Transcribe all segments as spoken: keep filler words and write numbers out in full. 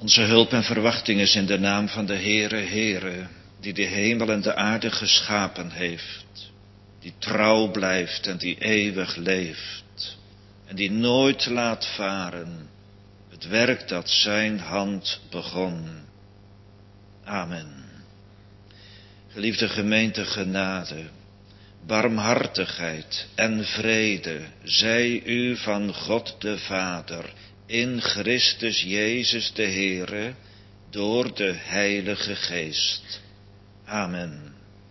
Onze hulp en verwachting is in de naam van de Heere, Heere, die de hemel en de aarde geschapen heeft, die trouw blijft en die eeuwig leeft, en die nooit laat varen het werk dat zijn hand begon. Amen. Geliefde gemeente, genade, barmhartigheid en vrede zij u van God de Vader, in Christus Jezus de Heere, door de Heilige Geest. Amen.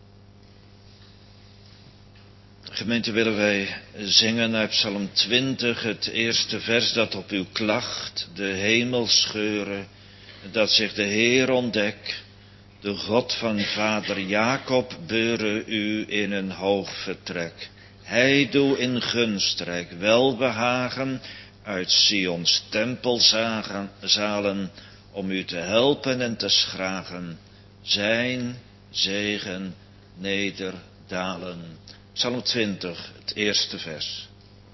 Gemeente, willen wij zingen uit Psalm twintig, het eerste vers dat op uw klacht de hemel scheuren, dat zich de Heer ontdek, de God van vader Jacob beure u in een hoog vertrek. Hij doe in gunstrijk welbehagen uit Sions tempelzalen, om u te helpen en te schragen, zijn zegen nederdalen. Psalm twintig, het eerste vers.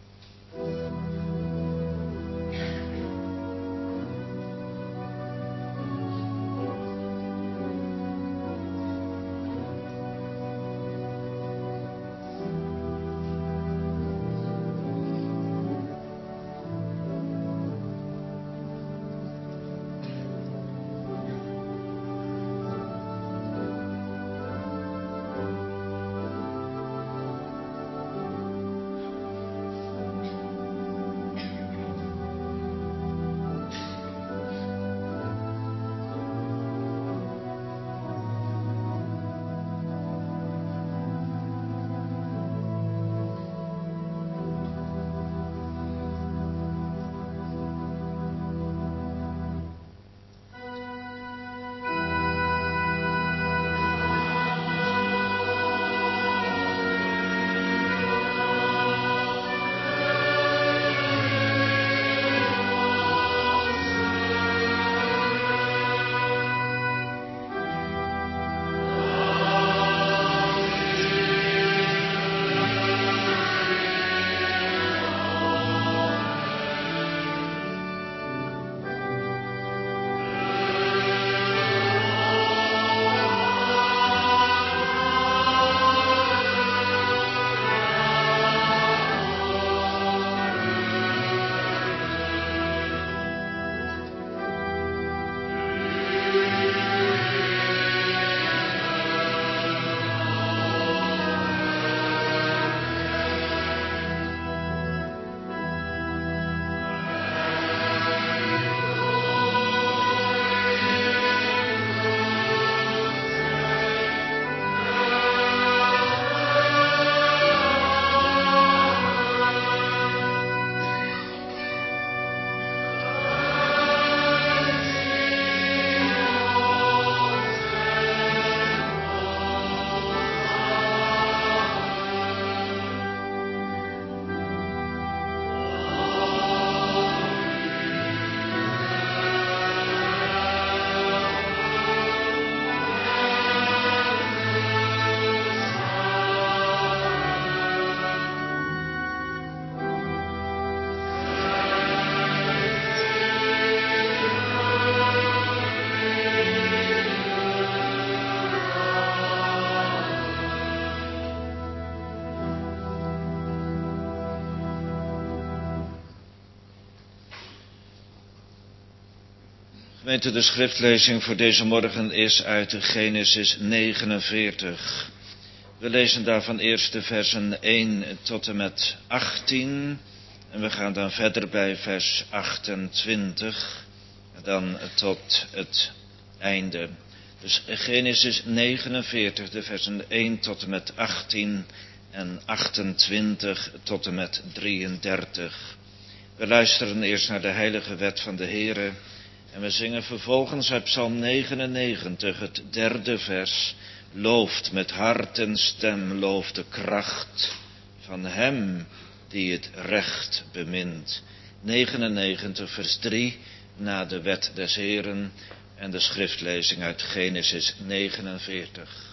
Gemeente, de schriftlezing voor deze morgen is uit Genesis negenenveertig. We lezen daarvan eerst de versen één tot en met achttien. En we gaan dan verder bij vers achtentwintig. En dan tot het einde. Dus Genesis negenenveertig, de versen één tot en met achttien. En achtentwintig tot en met drieëndertig. We luisteren eerst naar de heilige wet van de Heere. En we zingen vervolgens uit Psalm negenennegentig, het derde vers. Looft met hart en stem, looft de kracht van hem die het recht bemint. negenennegentig vers drie, na de wet des Heeren en de schriftlezing uit Genesis negenenveertig.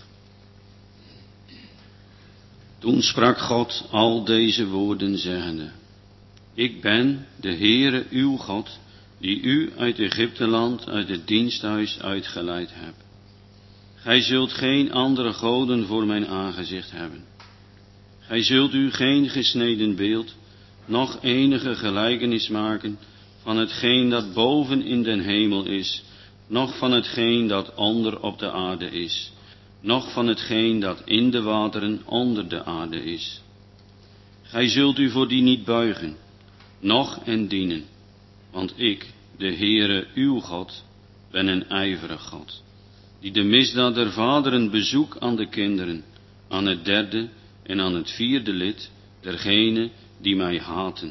Toen sprak God al deze woorden zeggende: Ik ben de Heere uw God, die u uit Egypteland, uit het diensthuis uitgeleid heb. Gij zult geen andere goden voor mijn aangezicht hebben. Gij zult u geen gesneden beeld, noch enige gelijkenis maken van hetgeen dat boven in den hemel is, noch van hetgeen dat onder op de aarde is, noch van hetgeen dat in de wateren onder de aarde is. Gij zult u voor die niet buigen, noch en dienen, want ik, de Heere uw God, ben een ijverig God, die de misdaad der vaderen bezoek aan de kinderen, aan het derde en aan het vierde lid dergenen die mij haten.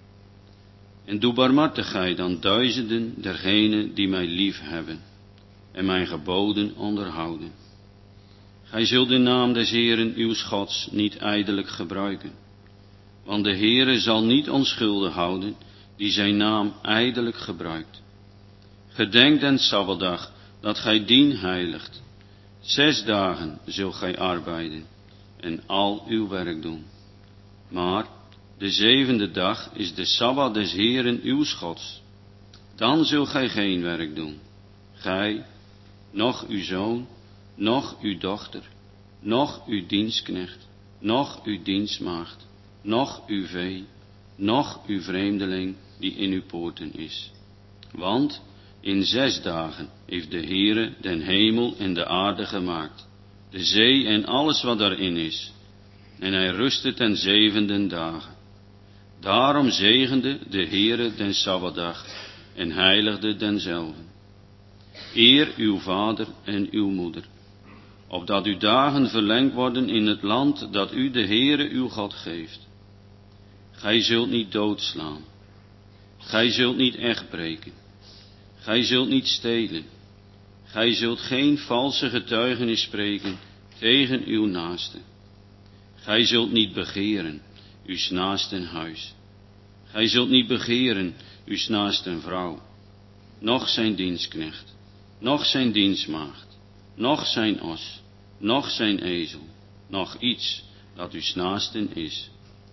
En doe barmhartigheid aan duizenden dergenen die mij lief hebben en mijn geboden onderhouden. Gij zult de naam des Heeren uw Gods niet ijdelijk gebruiken, want de Heere zal niet onschuldig houden die zijn naam ijdelijk gebruikt. Gedenk den Sabbatdag dat gij dien heiligt. Zes dagen zult gij arbeiden en al uw werk doen. Maar de zevende dag is de Sabbat des Heeren uw Gods. Dan zult gij geen werk doen. Gij, noch uw zoon, noch uw dochter, noch uw dienstknecht, noch uw dienstmaagd, noch uw vee, noch uw vreemdeling die in uw poorten is. Want in zes dagen heeft de Heere den hemel en de aarde gemaakt, de zee en alles wat daarin is. En hij rustte ten zevende dagen. Daarom zegende de Heere den Sabbatdag en heiligde denzelven. Eer uw vader en uw moeder, opdat uw dagen verlengd worden in het land dat u de Heere uw God geeft. Gij zult niet doodslaan. Gij zult niet echtbreken. Gij zult niet stelen. Gij zult geen valse getuigenis spreken tegen uw naaste. Gij zult niet begeren uw naasten huis. Gij zult niet begeren uw naasten vrouw, noch zijn dienstknecht, noch zijn dienstmaagd, noch zijn os, noch zijn ezel, noch iets dat uw naasten is.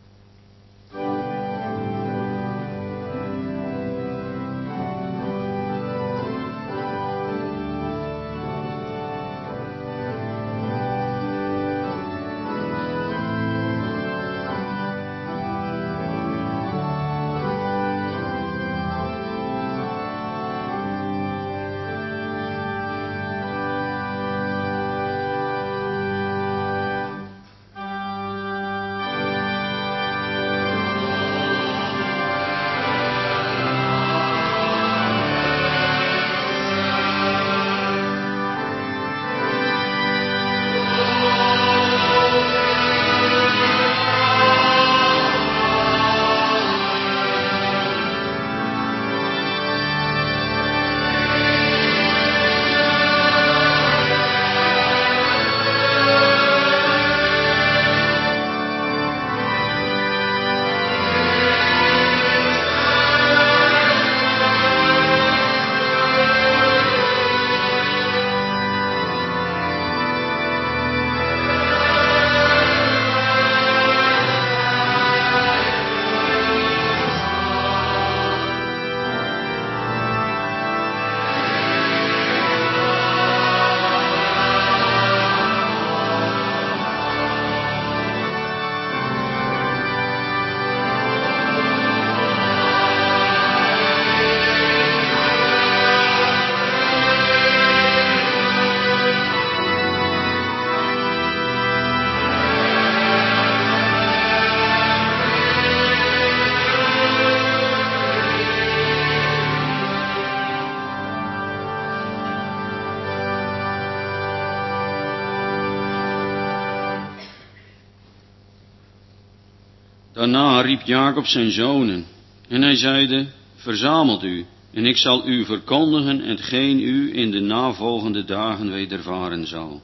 Daarna riep Jacob zijn zonen, en hij zeide, verzamelt u, en ik zal u verkondigen hetgeen u in de navolgende dagen wedervaren zal.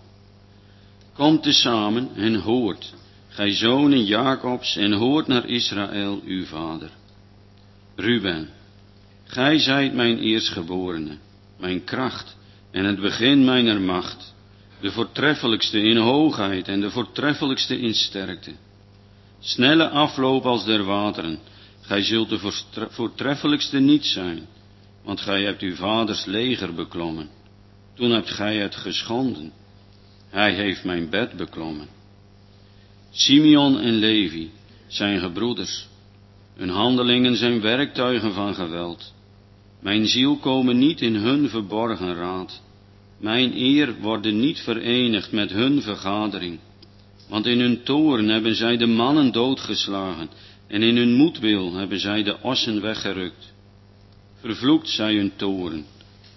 Komt tezamen en hoort, gij zonen Jacobs, en hoort naar Israël uw vader. Ruben, gij zijt mijn eerstgeborene, mijn kracht en het begin mijner macht, de voortreffelijkste in hoogheid en de voortreffelijkste in sterkte. Snelle afloop als der wateren, gij zult de voortreffelijkste niet zijn. want gij hebt uw vaders leger beklommen. Toen hebt gij het geschonden. Hij heeft mijn bed beklommen. Simeon en Levi zijn gebroeders. Hun handelingen zijn werktuigen van geweld. Mijn ziel komen niet in hun verborgen raad. Mijn eer worden niet verenigd met hun vergadering. Want in hun toorn hebben zij de mannen doodgeslagen, en in hun moedwil hebben zij de ossen weggerukt. Vervloekt zij hun toorn,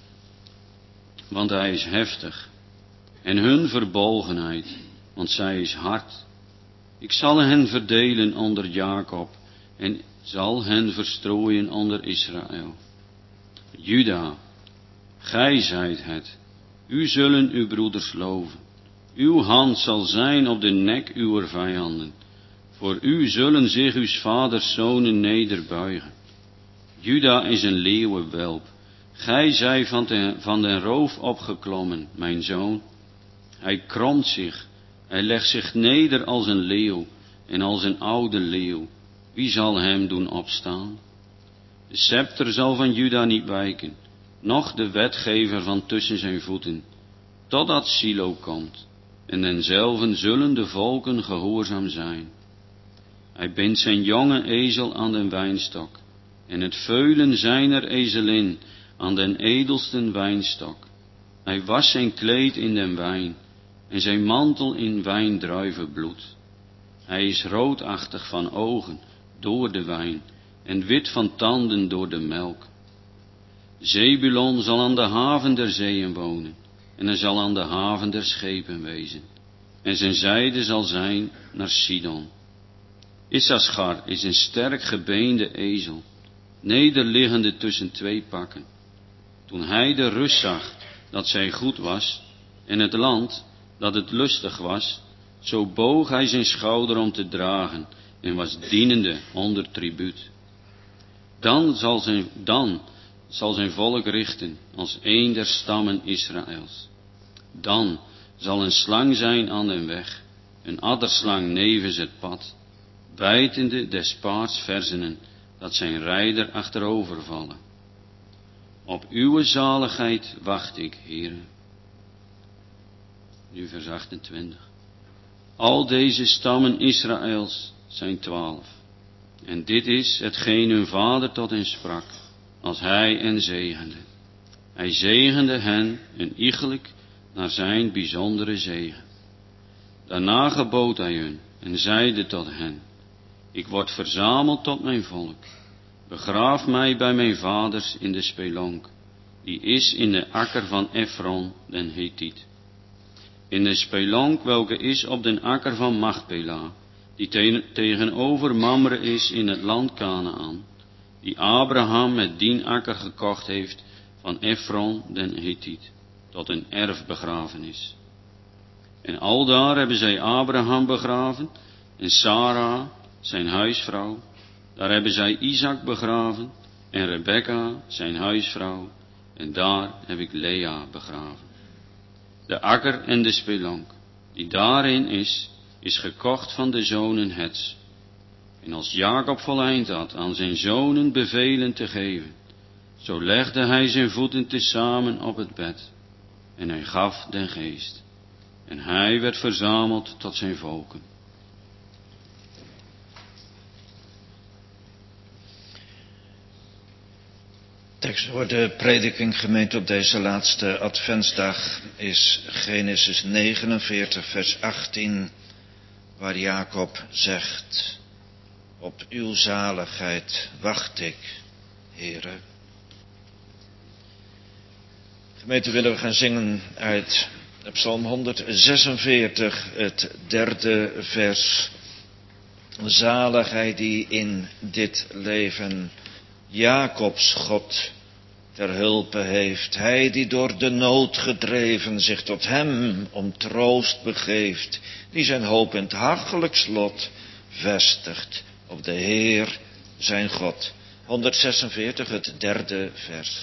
want hij is heftig, en hun verbolgenheid, want zij is hard. Ik zal hen verdelen onder Jacob, en zal hen verstrooien onder Israël. Juda, gij zijt het, u zullen uw broeders loven. Uw hand zal zijn op de nek uwer vijanden. Voor u zullen zich uw vaders zonen nederbuigen. Juda is een leeuwenwelp. Gij zijt van, de, van den roof opgeklommen, mijn zoon. Hij kromt zich, hij legt zich neder als een leeuw en als een oude leeuw. Wie zal hem doen opstaan? De scepter zal van Juda niet wijken, noch de wetgever van tussen zijn voeten, totdat Silo komt. En denzelven zullen de volken gehoorzaam zijn. Hij bindt zijn jonge ezel aan den wijnstok, en het veulen zijner ezelin aan den edelsten wijnstok. Hij wast zijn kleed in den wijn, en zijn mantel in wijndruivenbloed. Hij is roodachtig van ogen door de wijn, en wit van tanden door de melk. Zebulon zal aan de haven der zeeën wonen, en hij zal aan de haven der schepen wezen, en zijn zijde zal zijn naar Sidon. Issachar is een sterk gebeende ezel, nederliggende tussen twee pakken. Toen hij de rust zag dat zij goed was, en het land dat het lustig was, zo boog hij zijn schouder om te dragen, en was dienende onder tribuut. Dan zal zijn, dan zal zijn volk richten als een der stammen Israëls. Dan zal een slang zijn aan den weg, een adderslang nevens het pad, bijtende des paards verzenen, dat zijn rijder achterover vallen. Op uw zaligheid wacht ik, Heere. Nu vers achtentwintig. Al deze stammen Israëls zijn twaalf. En dit is hetgeen hun vader tot hen sprak, als hij hen zegende. Hij zegende hen een iegelijk naar zijn bijzondere zegen. Daarna gebood hij hun en zeide tot hen: ik word verzameld tot mijn volk. Begraaf mij bij mijn vaders in de spelonk, die is in de akker van Efron den Hethiet. In de spelonk welke is op den akker van Machpela, die te- tegenover Mamre is in het land Kanaan, die Abraham met dien akker gekocht heeft van Efron den Hethiet, tot een erfbegrafenis. En aldaar hebben zij Abraham begraven en Sarah, zijn huisvrouw. Daar hebben zij Isaac begraven en Rebekka, zijn huisvrouw. En daar heb ik Lea begraven. De akker en de spelonk, die daarin is, is gekocht van de zonen Hets. En als Jacob voleind had aan zijn zonen bevelen te geven, zo legde hij zijn voeten tezamen op het bed, en hij gaf den geest. En hij werd verzameld tot zijn volken. Tekst voor de prediking gemeend op deze laatste adventsdag is Genesis negenenveertig vers achttien, waar Jacob zegt: op uw zaligheid wacht ik, Heere. Gemeente, willen we gaan zingen uit Psalm honderdzesenveertig, het derde vers. Zalig hij die in dit leven Jacobs God ter hulpe heeft. Hij die door de nood gedreven zich tot hem om troost begeeft. Die zijn hoop in het hachelijks lot vestigt op de Heer zijn God. honderdzesenveertig, het derde vers.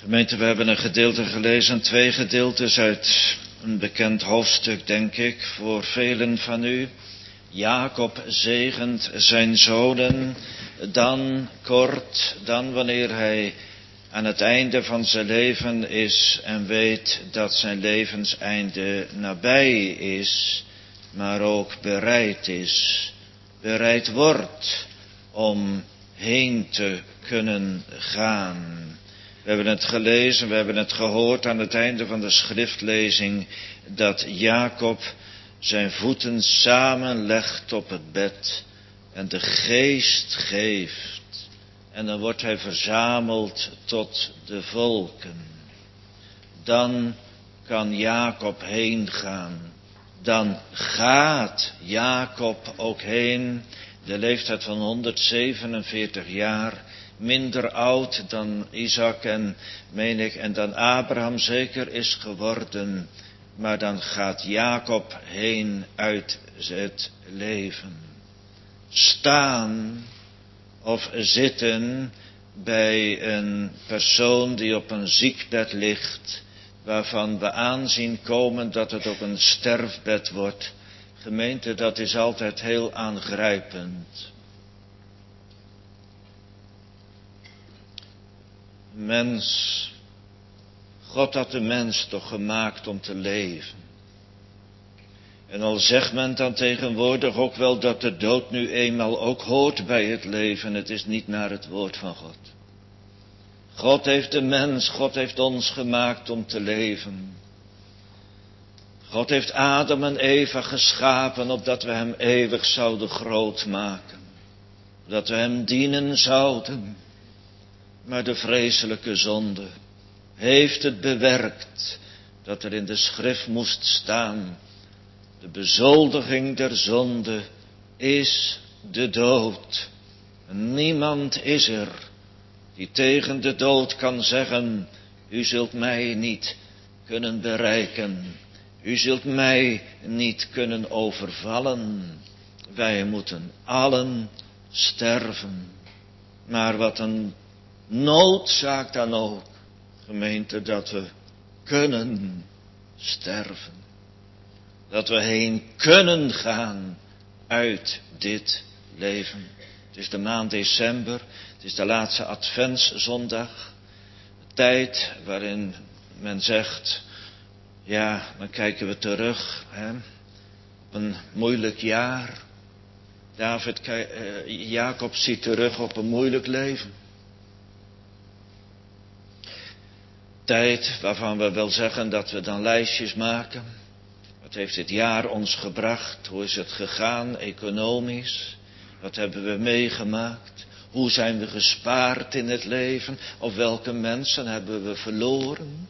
Gemeente, we hebben een gedeelte gelezen, twee gedeeltes uit een bekend hoofdstuk, denk ik, voor velen van u. Jacob zegent zijn zonen, dan kort, dan wanneer hij aan het einde van zijn leven is en weet dat zijn levenseinde nabij is, maar ook bereid is, bereid wordt om heen te kunnen gaan. We hebben het gelezen, we hebben het gehoord aan het einde van de schriftlezing, dat Jacob zijn voeten samenlegt op het bed en de geest geeft. En dan wordt hij verzameld tot de volken. Dan kan Jacob heen gaan. Dan gaat Jacob ook heen. De leeftijd van honderdzevenenveertig jaar. Minder oud dan Isaac en, meen ik, en dan Abraham zeker is geworden. Maar dan gaat Jacob heen uit het leven. Staan of zitten bij een persoon die op een ziekbed ligt, waarvan we aanzien komen dat het op een sterfbed wordt. Gemeente, dat is altijd heel aangrijpend. Mens, God had de mens toch gemaakt om te leven. En al zegt men dan tegenwoordig ook wel dat de dood nu eenmaal ook hoort bij het leven, het is niet naar het woord van God. God heeft de mens, God heeft ons gemaakt om te leven. God heeft Adam en Eva geschapen, opdat we hem eeuwig zouden groot maken. Dat we hem dienen zouden. Maar de vreselijke zonde heeft het bewerkt, dat er in de schrift moest staan: de bezoldiging der zonde is de dood. Niemand is er die tegen de dood kan zeggen: u zult mij niet kunnen bereiken. U zult mij niet kunnen overvallen. Wij moeten allen sterven. Maar wat een noodzaak dan ook, gemeente, dat we kunnen sterven. Dat we heen kunnen gaan uit dit leven. Het is de maand december, het is de laatste adventszondag. De tijd waarin men zegt, ja, dan kijken we terug, hè, op een moeilijk jaar. David, uh, Jacob ziet terug op een moeilijk leven. Tijd waarvan we wel zeggen dat we dan lijstjes maken. Wat heeft dit jaar ons gebracht? Hoe is het gegaan economisch? Wat hebben we meegemaakt? Hoe zijn we gespaard in het leven? Of welke mensen hebben we verloren?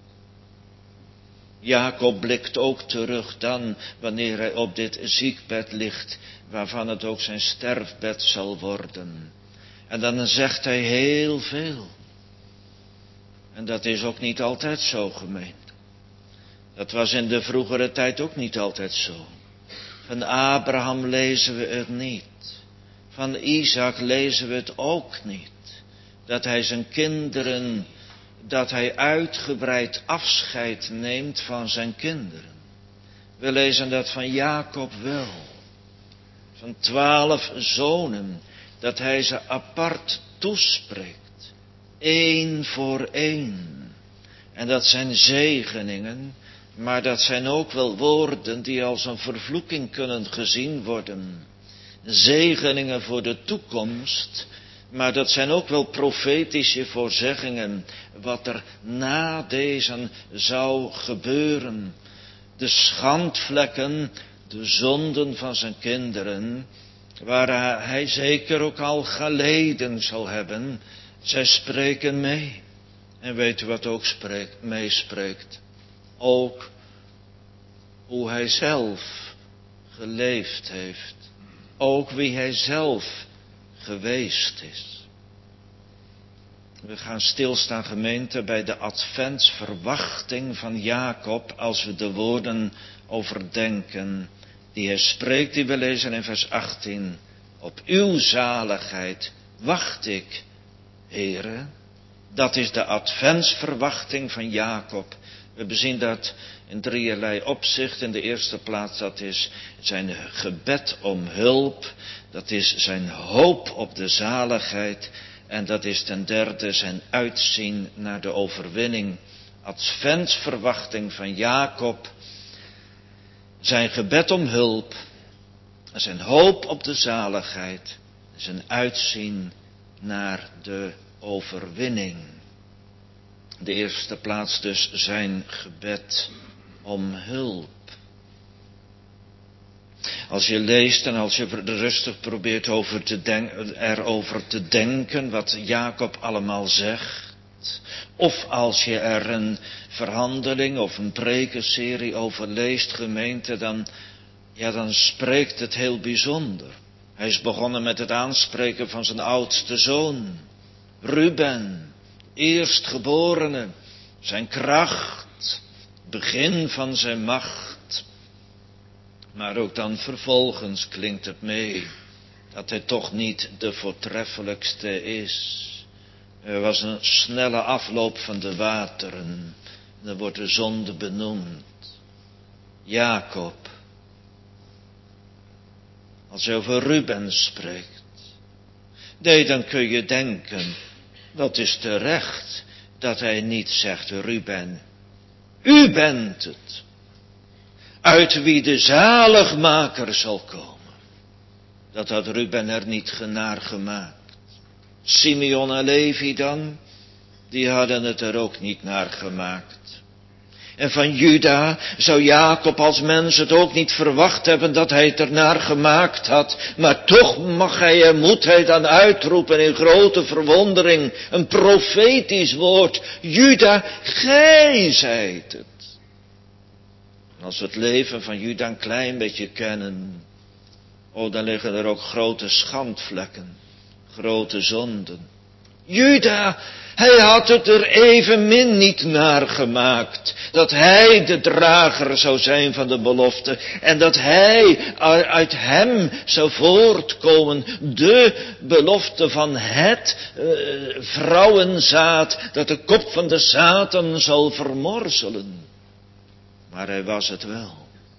Jacob blikt ook terug dan wanneer hij op dit ziekbed ligt, waarvan het ook zijn sterfbed zal worden. En dan zegt hij heel veel. En dat is ook niet altijd zo, gemeente. Dat was in de vroegere tijd ook niet altijd zo. Van Abraham lezen we het niet. Van Isaac lezen we het ook niet. Dat hij zijn kinderen, dat hij uitgebreid afscheid neemt van zijn kinderen. We lezen dat van Jacob wel. Van twaalf zonen, dat hij ze apart toespreekt. Eén voor één. En dat zijn zegeningen, maar dat zijn ook wel woorden die als een vervloeking kunnen gezien worden. Zegeningen voor de toekomst, maar dat zijn ook wel profetische voorzeggingen, wat er na deze zou gebeuren. De schandvlekken, de zonden van zijn kinderen, waar hij zeker ook al geleden zal hebben, zij spreken mee. En weet u wat ook spreekt, meespreekt? Ook hoe hij zelf geleefd heeft. Ook wie hij zelf geweest is. We gaan stilstaan, gemeente, bij de adventsverwachting van Jacob, als we de woorden overdenken die hij spreekt, die we lezen in vers achttien. Op uw zaligheid wacht ik, Heere. Dat is de adventsverwachting van Jacob. We bezien dat in drieërlei opzicht. In de eerste plaats, dat is zijn gebed om hulp. Dat is zijn hoop op de zaligheid. En dat is ten derde zijn uitzien naar de overwinning. Adventsverwachting van Jacob. Zijn gebed om hulp. Zijn hoop op de zaligheid. Zijn uitzien naar de overwinning. De eerste plaats dus zijn gebed om hulp. Als je leest en als je er rustig probeert over te den- erover te denken wat Jacob allemaal zegt. Of als je er een verhandeling of een prekenserie over leest, gemeente, dan, ja, dan spreekt het heel bijzonder. Hij is begonnen met het aanspreken van zijn oudste zoon, Ruben, eerstgeborene, zijn kracht, begin van zijn macht. Maar ook dan vervolgens klinkt het mee dat hij toch niet de voortreffelijkste is. Er was een snelle afloop van de wateren. Dan wordt de zonde benoemd. Jacob. Als hij over Ruben spreekt. Nee, dan kun je denken, dat is terecht, dat hij niet zegt, Ruben, u bent het, uit wie de zaligmaker zal komen. Dat had Ruben er niet genaar gemaakt. Simeon en Levi dan, die hadden het er ook niet naar gemaakt. En van Juda zou Jacob als mens het ook niet verwacht hebben dat hij het ernaar gemaakt had. Maar toch mag hij en moet hij dan uitroepen in grote verwondering, een profetisch woord. Juda, gij zijt het. En als we het leven van Juda een klein beetje kennen, oh, dan liggen er ook grote schandvlekken, grote zonden. Juda, hij had het er evenmin niet naar gemaakt, dat hij de drager zou zijn van de belofte en dat hij uit hem zou voortkomen, de belofte van het uh, vrouwenzaad dat de kop van de Satan zal vermorzelen. Maar hij was het wel.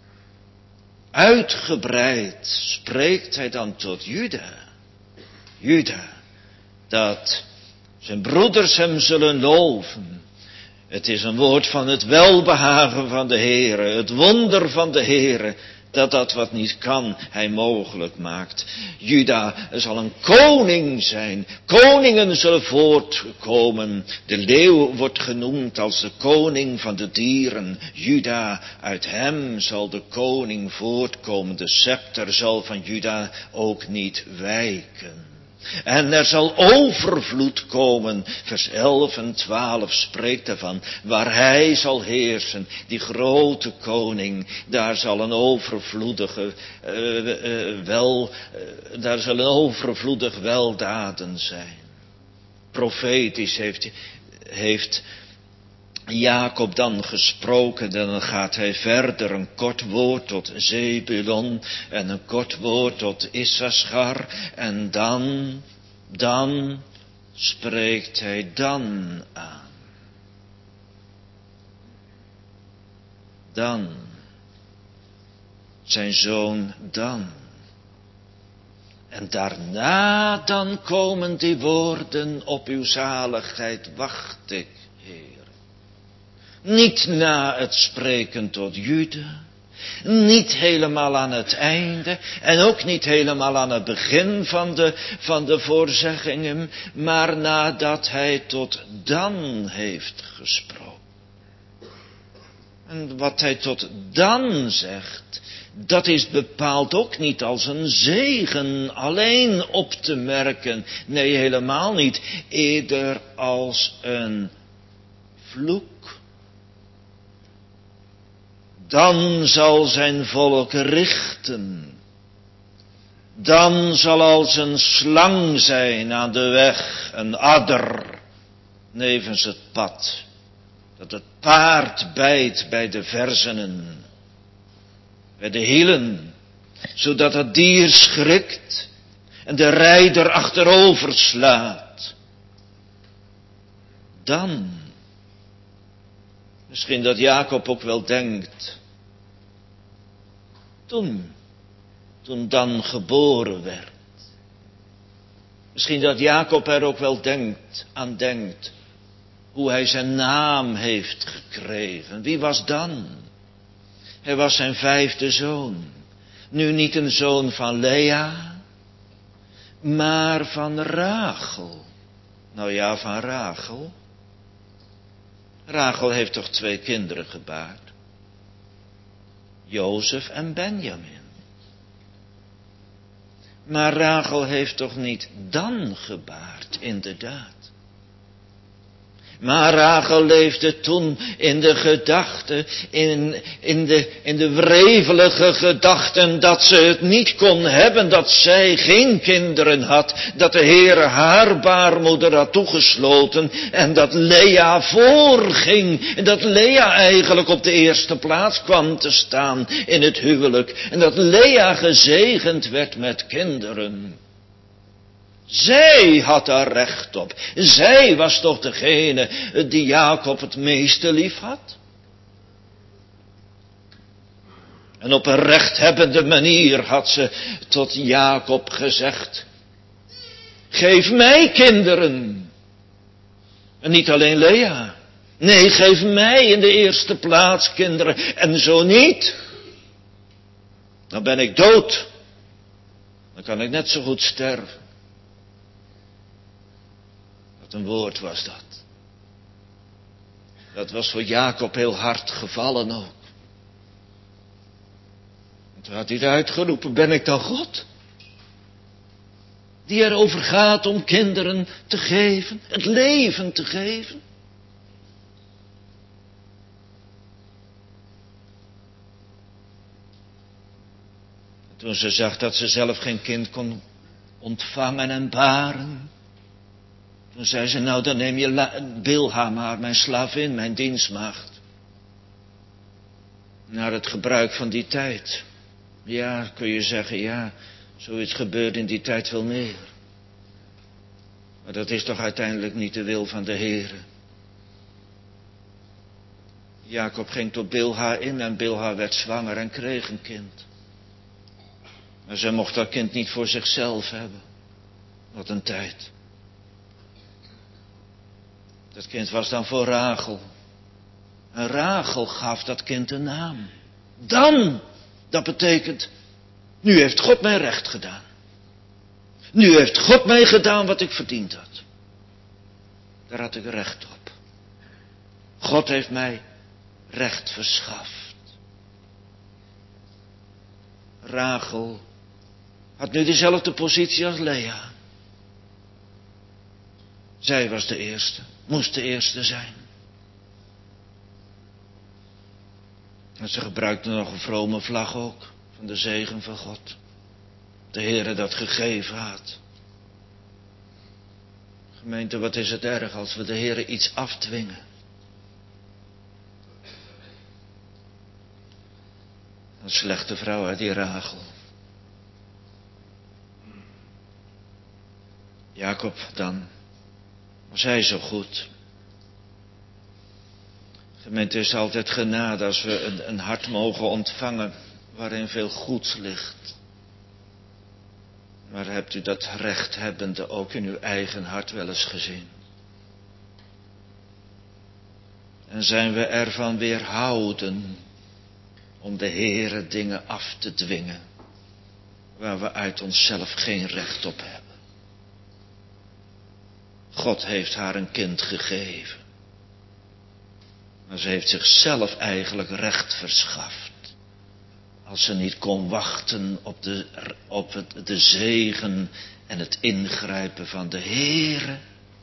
Uitgebreid spreekt hij dan tot Juda. Juda, dat zijn broeders hem zullen loven. Het is een woord van het welbehagen van de Heere, het wonder van de Heere, dat dat wat niet kan, hij mogelijk maakt. Juda zal een koning zijn, koningen zullen voortkomen. De leeuw wordt genoemd als de koning van de dieren. Juda, uit hem zal de koning voortkomen, de scepter zal van Juda ook niet wijken. En er zal overvloed komen, vers elf en twaalf spreekt ervan, waar hij zal heersen, die grote koning, daar zal een overvloedige, uh, uh, wel, uh, daar zullen overvloedig weldaden zijn. Profetisch heeft, heeft Jacob dan gesproken, en dan gaat hij verder, een kort woord tot Zebulon en een kort woord tot Issachar en dan, dan spreekt hij dan aan. Dan, zijn zoon dan. En daarna dan komen die woorden, op uw zaligheid wacht ik, Heer. Niet na het spreken tot Juda, niet helemaal aan het einde en ook niet helemaal aan het begin van de, van de voorzeggingen, maar nadat hij tot dan heeft gesproken. En wat hij tot dan zegt, dat is bepaald ook niet als een zegen alleen op te merken. Nee, helemaal niet. Eerder als een vloek. Dan zal zijn volk richten. Dan zal als een slang zijn aan de weg, een adder, nevens het pad. Dat het paard bijt bij de verzenen, bij de hielen, zodat het dier schrikt en de rijder achterover slaat. dan? Misschien dat Jacob ook wel denkt, toen, toen Dan geboren werd. Misschien dat Jacob er ook wel denkt, aan denkt, hoe hij zijn naam heeft gekregen. Wie was Dan? Hij was zijn vijfde zoon. Nu niet een zoon van Lea, maar van Rachel. Nou ja, van Rachel. Rachel heeft toch twee kinderen gebaard? Jozef en Benjamin. Maar Rachel heeft toch niet Dan gebaard, inderdaad. Maar Rachel leefde toen in de gedachte, in, in, de, in de wrevelige gedachten dat ze het niet kon hebben, dat zij geen kinderen had, dat de Heere haar baarmoeder had toegesloten en dat Lea voorging, en dat Lea eigenlijk op de eerste plaats kwam te staan in het huwelijk en dat Lea gezegend werd met kinderen. Zij had daar recht op. Zij was toch degene die Jacob het meeste lief had. En op een rechthebbende manier had ze tot Jacob gezegd, geef mij kinderen. En niet alleen Lea. Nee, geef mij in de eerste plaats kinderen. En zo niet, dan ben ik dood. Dan kan ik net zo goed sterven. Wat een woord was dat. Dat was voor Jacob heel hard gevallen ook. En toen had hij het uitgeroepen, ben ik dan God? Die erover gaat om kinderen te geven, het leven te geven. En toen ze zag dat ze zelf geen kind kon ontvangen en baren, toen zei ze, nou dan neem je Bilha maar, mijn slavin, mijn dienstmaagd. Naar het gebruik van die tijd. Ja, kun je zeggen, ja, zoiets gebeurt in die tijd veel meer. Maar dat is toch uiteindelijk niet de wil van de Heere. Jacob ging tot Bilha in en Bilha werd zwanger en kreeg een kind. Maar ze mocht dat kind niet voor zichzelf hebben. Wat een tijd. Dat kind was dan voor Rachel. En Rachel gaf dat kind een naam. Dan, dat betekent, nu heeft God mij recht gedaan. Nu heeft God mij gedaan wat ik verdiend had. Daar had ik recht op. God heeft mij recht verschaft. Rachel had nu dezelfde positie als Lea. Zij was de eerste, moest de eerste zijn. En ze gebruikte nog een vrome vlag ook, van de zegen van God. De Heere dat gegeven had. Gemeente, wat is het erg als we de Heere iets afdwingen. Een slechte vrouw uit die Rachel. Jacob dan, was hij zo goed. Gemeente, is altijd genade als we een, een hart mogen ontvangen waarin veel goeds ligt. Maar hebt u dat rechthebbende ook in uw eigen hart wel eens gezien? En zijn we ervan weerhouden om de Heere dingen af te dwingen waar we uit onszelf geen recht op hebben? God heeft haar een kind gegeven. Maar ze heeft zichzelf eigenlijk recht verschaft. Als ze niet kon wachten op de, op het, de zegen en het ingrijpen van de Heere.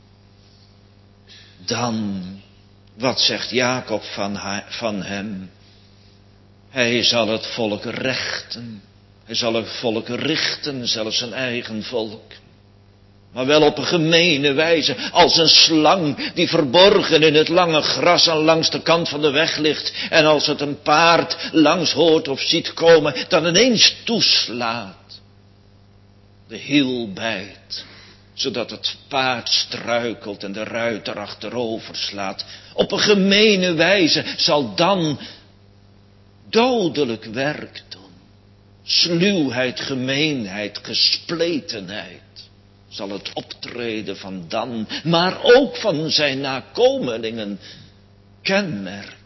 Dan, wat zegt Jacob van, haar, van hem? Hij zal het volk rechten. Hij zal het volk richten, zelfs zijn eigen volk. Maar wel op een gemene wijze, als een slang die verborgen in het lange gras aan langs de kant van de weg ligt. En als het een paard langs hoort of ziet komen, dan ineens toeslaat. De hiel bijt zodat het paard struikelt en de ruiter achterover slaat. Op een gemene wijze zal dan dodelijk werk doen. Sluwheid, gemeenheid, gespletenheid zal het optreden van Dan, maar ook van zijn nakomelingen kenmerken.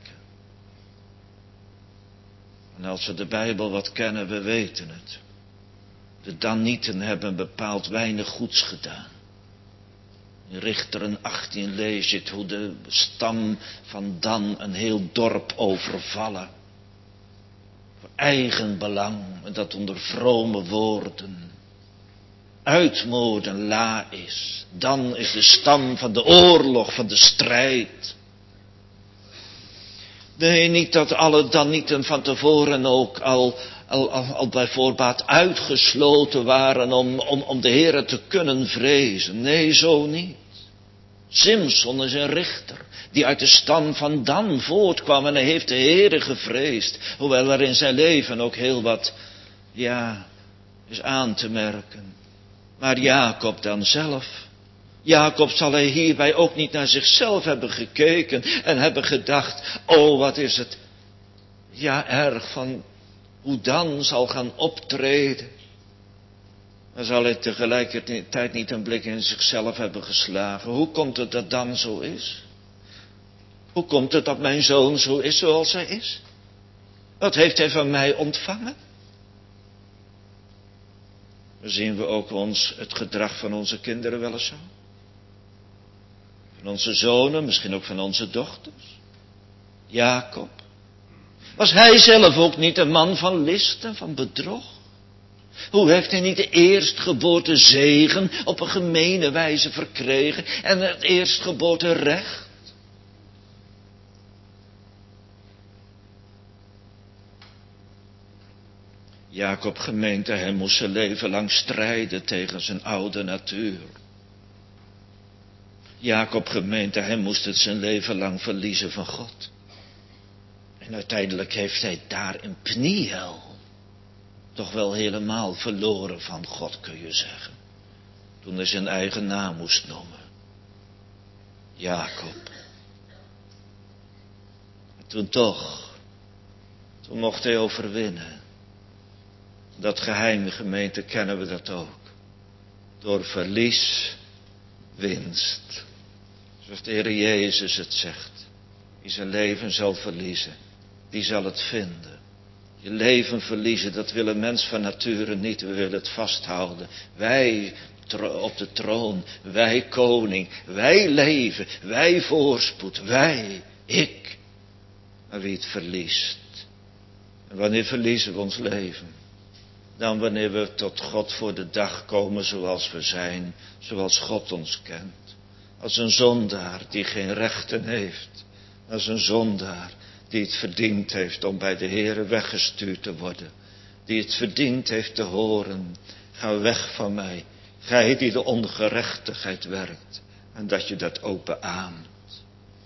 En als we de Bijbel wat kennen, we weten het. De Danieten hebben bepaald weinig goeds gedaan. In Richteren achttien lees je het, hoe de stam van Dan een heel dorp overvallen. Voor eigen belang, en dat onder vrome woorden. Uitmoorden la is. Dan is de stam van de oorlog, van de strijd. Nee, niet dat alle Danieten van tevoren ook al, al, al, al bij voorbaat uitgesloten waren om, om, om de Heere te kunnen vrezen. Nee, zo niet. Simson is een richter die uit de stam van Dan voortkwam en hij heeft de Heere gevreesd. Hoewel er in zijn leven ook heel wat, ja, is aan te merken. Maar Jacob dan zelf. Jacob zal hij hierbij ook niet naar zichzelf hebben gekeken en hebben gedacht, oh wat is het, ja erg van hoe Dan zal gaan optreden. Dan zal hij tegelijkertijd niet een blik in zichzelf hebben geslagen. Hoe komt het dat Dan zo is? Hoe komt het dat mijn zoon zo is zoals hij is? Wat heeft hij van mij ontvangen? Zien we ook ons, het gedrag van onze kinderen wel eens zo? Van onze zonen, misschien ook van onze dochters. Jacob. Was hij zelf ook niet een man van list en van bedrog? Hoe heeft hij niet de eerstgeboorte zegen op een gemene wijze verkregen en het eerstgeboorte recht? Jacob gemeente, hij moest zijn leven lang strijden tegen zijn oude natuur. Jacob gemeente, hij moest het zijn leven lang verliezen van God. En uiteindelijk heeft hij daar in Pniel toch wel helemaal verloren van God, kun je zeggen. Toen hij zijn eigen naam moest noemen. Jacob. En toen toch, toen mocht hij overwinnen. Dat geheime gemeente kennen we dat ook. Door verlies, winst. Zoals de Heer Jezus het zegt. Wie zijn leven zal verliezen, die zal het vinden. Je leven verliezen, dat wil een mens van nature niet. We willen het vasthouden. Wij op de troon, wij koning, wij leven, wij voorspoed, wij, ik. Maar wie het verliest. En wanneer verliezen we ons leven? Dan wanneer we tot God voor de dag komen zoals we zijn, zoals God ons kent. Als een zondaar die geen rechten heeft. Als een zondaar die het verdiend heeft om bij de Heere weggestuurd te worden. Die het verdiend heeft te horen, ga weg van mij, gij die de ongerechtigheid werkt. En dat je dat ook beaamt.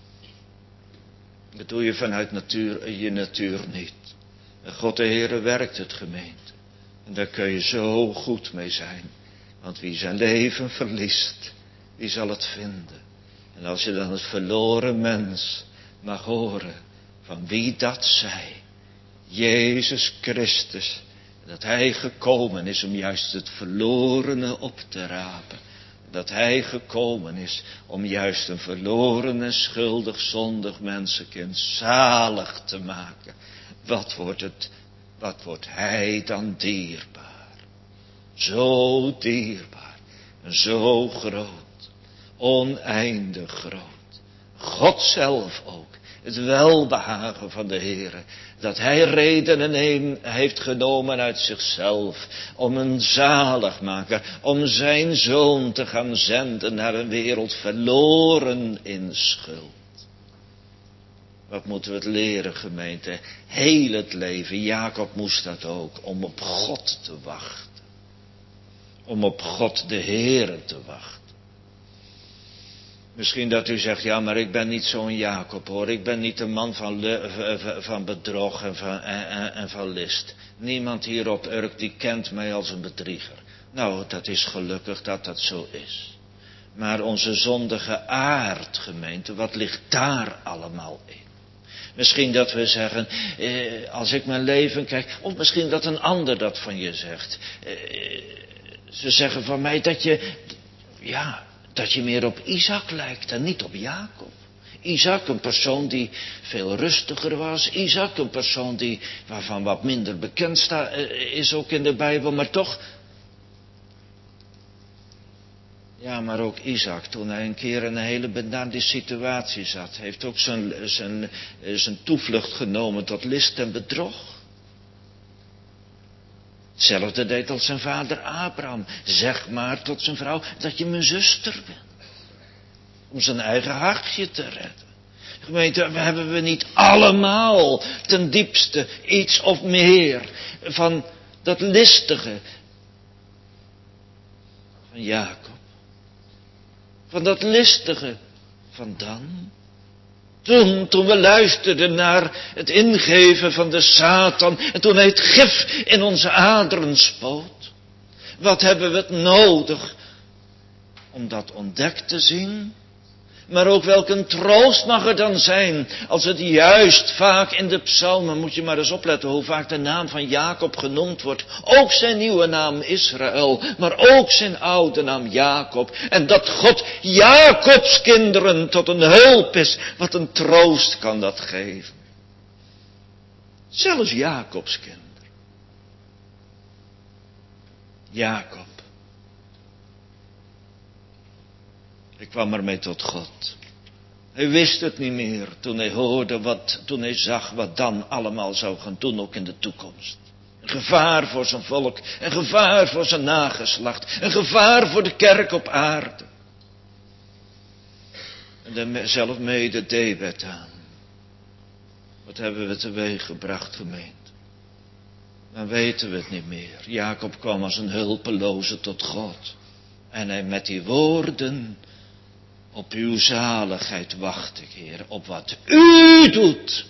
Dat doe je vanuit natuur, je natuur niet. En God de Heere werkt het, gemeente. En daar kun je zo goed mee zijn. Want wie zijn leven verliest, die zal het vinden. En als je dan het verloren mens mag horen van wie dat zij, Jezus Christus, dat hij gekomen is om juist het verlorene op te rapen. Dat hij gekomen is om juist een verloren en schuldig, zondig mensenkind zalig te maken. Wat wordt het, wat wordt hij dan dierbaar. Zo dierbaar en zo groot, oneindig groot. God zelf ook, het welbehagen van de Heere, dat hij redenen heeft genomen uit zichzelf om een zaligmaker, om zijn zoon te gaan zenden naar een wereld verloren in schuld. Wat moeten we het leren, gemeente? Heel het leven, Jacob moest dat ook, om op God te wachten. Om op God de Heere te wachten. Misschien dat u zegt, ja, maar ik ben niet zo'n Jacob, hoor. Ik ben niet een man van, van bedrog en van, en, en van list. Niemand hier op Urk die kent mij als een bedrieger. Nou, dat is gelukkig dat dat zo is. Maar onze zondige aard, gemeente, wat ligt daar allemaal in? Misschien dat we zeggen, eh, als ik mijn leven kijk, of misschien dat een ander dat van je zegt. Eh, ze zeggen van mij dat je, ja, dat je meer op Isaac lijkt en niet op Jacob. Isaac, een persoon die veel rustiger was. Isaac, een persoon die, waarvan wat minder bekend sta, eh, is ook in de Bijbel, maar toch. Ja, maar ook Isaac, toen hij een keer in een hele benarde situatie zat, heeft ook zijn, zijn, zijn toevlucht genomen tot list en bedrog. Hetzelfde deed als zijn vader Abraham. Zeg maar tot zijn vrouw dat je mijn zuster bent. Om zijn eigen hartje te redden. Gemeente, hebben we niet allemaal ten diepste iets of meer van dat listige van Jacob? Van dat listige van Dan. Toen, toen we luisterden naar het ingeven van de Satan. En toen hij het gif in onze aderen spoot. Wat hebben we het nodig om dat ontdekt te zien? Maar ook welk een troost mag er dan zijn, als het juist vaak in de psalmen, moet je maar eens opletten hoe vaak de naam van Jacob genoemd wordt. Ook zijn nieuwe naam Israël, maar ook zijn oude naam Jacob. En dat God Jacobs kinderen tot een hulp is, wat een troost kan dat geven. Zelfs Jacobs kinderen. Jacob. Ik kwam ermee tot God. Hij wist het niet meer toen hij hoorde wat, toen hij zag wat Dan allemaal zou gaan doen, ook in de toekomst. Een gevaar voor zijn volk, een gevaar voor zijn nageslacht, een gevaar voor de kerk op aarde. En dan zelf mede Debet aan. Wat hebben we teweeg gebracht, gemeente? Dan weten we het niet meer. Jacob kwam als een hulpeloze tot God. En hij met die woorden: op uw zaligheid wacht ik, Heer, op wat u doet.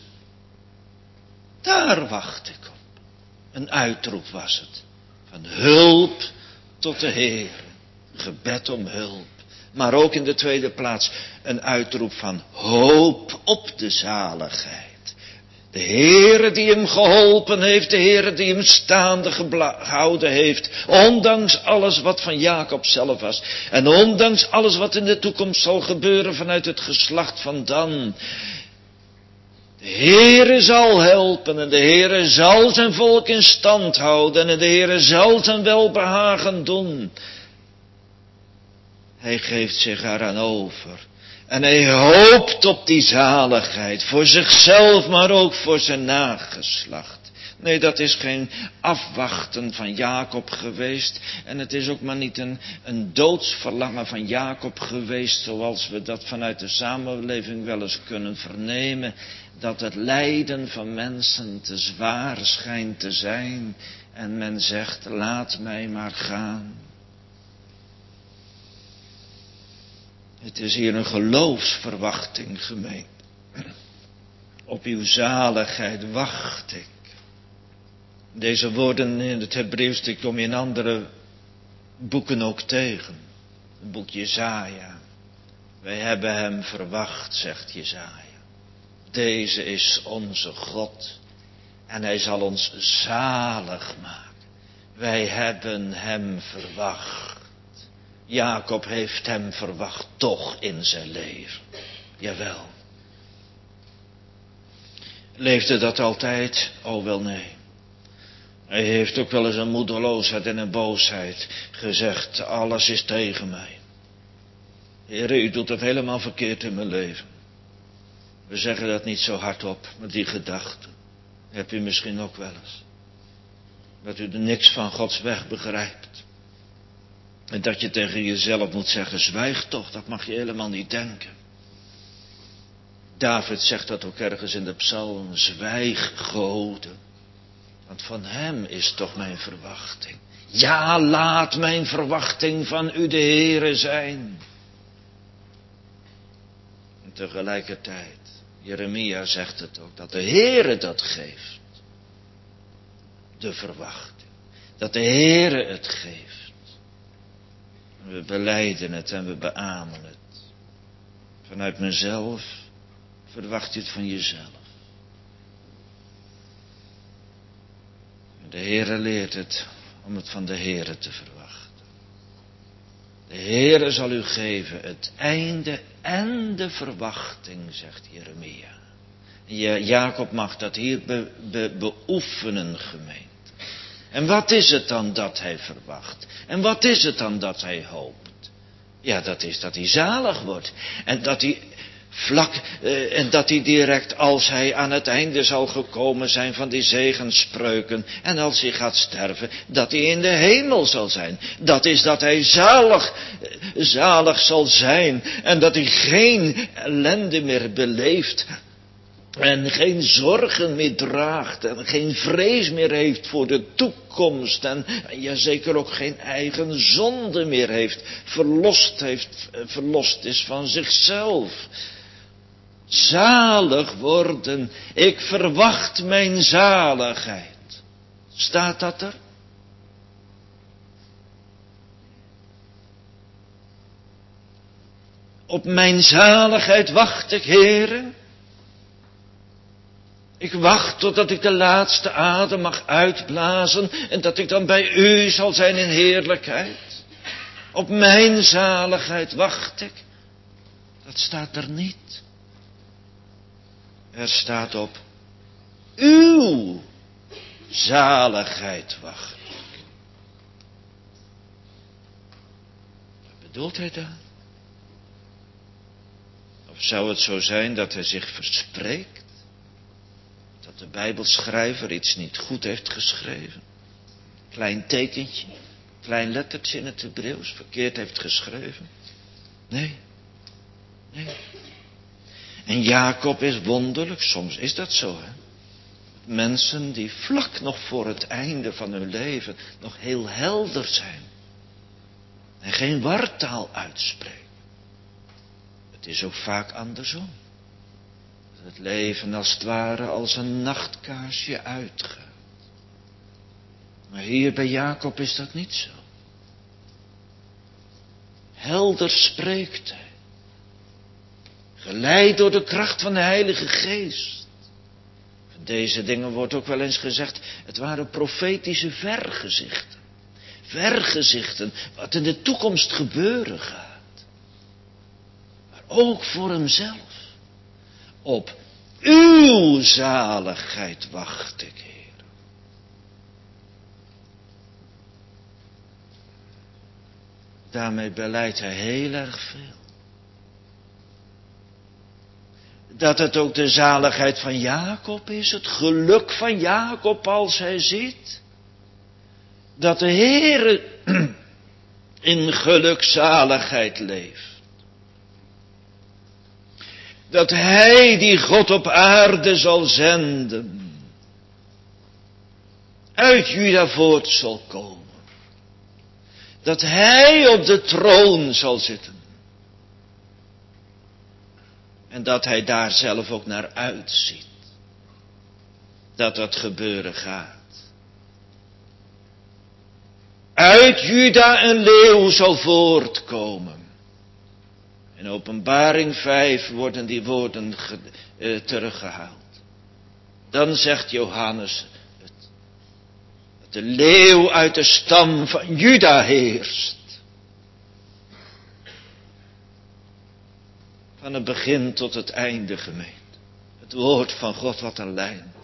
Daar wacht ik op. Een uitroep was het. Van hulp tot de Heer. Gebed om hulp. Maar ook in de tweede plaats een uitroep van hoop op de zaligheid. De Heere die hem geholpen heeft, de Heere die hem staande gehouden heeft, ondanks alles wat van Jacob zelf was. En ondanks alles wat in de toekomst zal gebeuren vanuit het geslacht van Dan. De Heere zal helpen en de Heere zal zijn volk in stand houden en de Heere zal zijn welbehagen doen. Hij geeft zich eraan over. En hij hoopt op die zaligheid, voor zichzelf, maar ook voor zijn nageslacht. Nee, dat is geen afwachten van Jacob geweest. En het is ook maar niet een, een doodsverlangen van Jacob geweest, zoals we dat vanuit de samenleving wel eens kunnen vernemen. Dat het lijden van mensen te zwaar schijnt te zijn. En men zegt, laat mij maar gaan. Het is hier een geloofsverwachting, gemeente. Op uw zaligheid wacht ik. Deze woorden in het Hebreeuws, die kom je in andere boeken ook tegen. Het boek Jesaja. Wij hebben hem verwacht, zegt Jesaja. Deze is onze God. En hij zal ons zalig maken. Wij hebben hem verwacht. Jacob heeft hem verwacht, toch in zijn leven. Jawel. Leefde dat altijd? Oh wel nee. Hij heeft ook wel eens een moedeloosheid en een boosheid gezegd, alles is tegen mij. Heere, u doet het helemaal verkeerd in mijn leven. We zeggen dat niet zo hardop, maar die gedachte heb u misschien ook wel eens. Dat u er niks van Gods weg begrijpt. En dat je tegen jezelf moet zeggen, zwijg toch, dat mag je helemaal niet denken. David zegt dat ook ergens in de psalm, zwijg goden. Want van hem is toch mijn verwachting. Ja, laat mijn verwachting van u de Heere zijn. En tegelijkertijd, Jeremia zegt het ook, dat de Heere dat geeft. De verwachting. Dat de Heere het geeft. We belijden het en we beamen het. Vanuit mezelf verwacht je het van jezelf. De Heere leert het om het van de Heere te verwachten. De Heere zal u geven het einde en de verwachting, zegt Jeremia. Ja, Jacob mag dat hier be, be, beoefenen, gemeente. En wat is het dan dat hij verwacht? En wat is het dan dat hij hoopt? Ja, dat is dat hij zalig wordt. En dat hij vlak, eh, en dat hij direct als hij aan het einde zal gekomen zijn van die zegenspreuken. En als hij gaat sterven, dat hij in de hemel zal zijn. Dat is dat hij zalig, eh, zalig zal zijn. En dat hij geen ellende meer beleeft. En geen zorgen meer draagt en geen vrees meer heeft voor de toekomst. En ja, zeker ook geen eigen zonde meer heeft. Verlost heeft, verlost is van zichzelf. Zalig worden. Ik verwacht mijn zaligheid. Staat dat er? Op mijn zaligheid wacht ik, Heere. Ik wacht totdat ik de laatste adem mag uitblazen en dat ik dan bij u zal zijn in heerlijkheid. Op mijn zaligheid wacht ik. Dat staat er niet. Er staat op uw zaligheid wacht ik. Wat bedoelt hij dan? Of zou het zo zijn dat hij zich verspreekt? Dat de Bijbelschrijver iets niet goed heeft geschreven. Klein tekentje, klein lettertje in het Hebreeuws verkeerd heeft geschreven. Nee, nee. En Jacob is wonderlijk, soms is dat zo, hè. Mensen die vlak nog voor het einde van hun leven nog heel helder zijn. En geen wartaal uitspreken. Het is ook vaak andersom. Het leven als het ware als een nachtkaarsje uitgaat. Maar hier bij Jacob is dat niet zo. Helder spreekt hij. Geleid door de kracht van de Heilige Geest. Van deze dingen wordt ook wel eens gezegd, het waren profetische vergezichten. Vergezichten, wat in de toekomst gebeuren gaat. Maar ook voor hemzelf. Op uw zaligheid wacht ik, Heer. Daarmee beleidt hij heel erg veel. Dat het ook de zaligheid van Jacob is, het geluk van Jacob als hij ziet. Dat de Heer in gelukzaligheid leeft. Dat hij die God op aarde zal zenden, uit Juda voort zal komen. Dat hij op de troon zal zitten. En dat hij daar zelf ook naar uitziet. Dat dat gebeuren gaat. Uit Juda een leeuw zal voortkomen. In Openbaring vijf worden die woorden ge, uh, teruggehaald. Dan zegt Johannes het, dat de leeuw uit de stam van Juda heerst. Van het begin tot het einde, gemeente. Het woord van God, wat een lijn.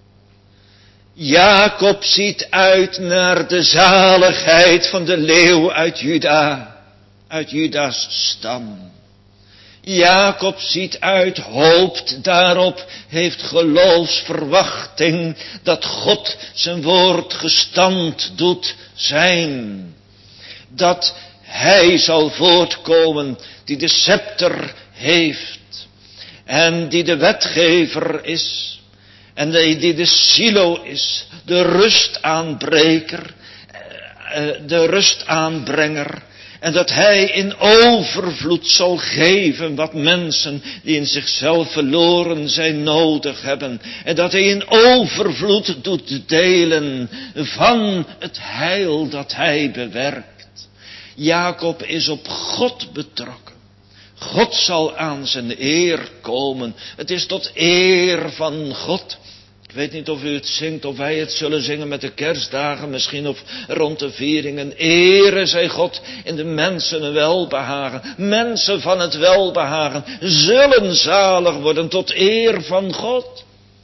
Jacob ziet uit naar de zaligheid van de leeuw uit Juda. Uit Juda's stam. Jacob ziet uit, hoopt daarop, heeft geloofsverwachting dat God zijn woord gestand doet zijn. Dat hij zal voortkomen die de scepter heeft en die de wetgever is en die de silo is, de rustaanbreker, de rustaanbrenger. En dat hij in overvloed zal geven wat mensen die in zichzelf verloren zijn nodig hebben. En dat hij in overvloed doet delen van het heil dat hij bewerkt. Jacob is op God betrokken. God zal aan zijn eer komen. Het is tot eer van God. Ik weet niet of u het zingt, of wij het zullen zingen met de kerstdagen, misschien of rond de vieringen. Ere zij God in de mensen een welbehagen. Mensen van het welbehagen zullen zalig worden tot eer van God.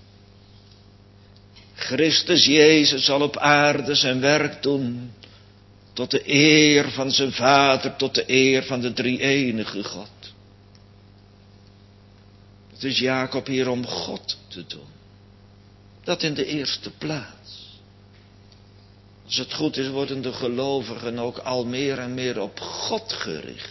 Christus Jezus zal op aarde zijn werk doen. Tot de eer van zijn Vader, tot de eer van de drie-enige God. Het is Jacob hier om God te doen. Dat in de eerste plaats. Als het goed is, worden de gelovigen ook al meer en meer op God gericht.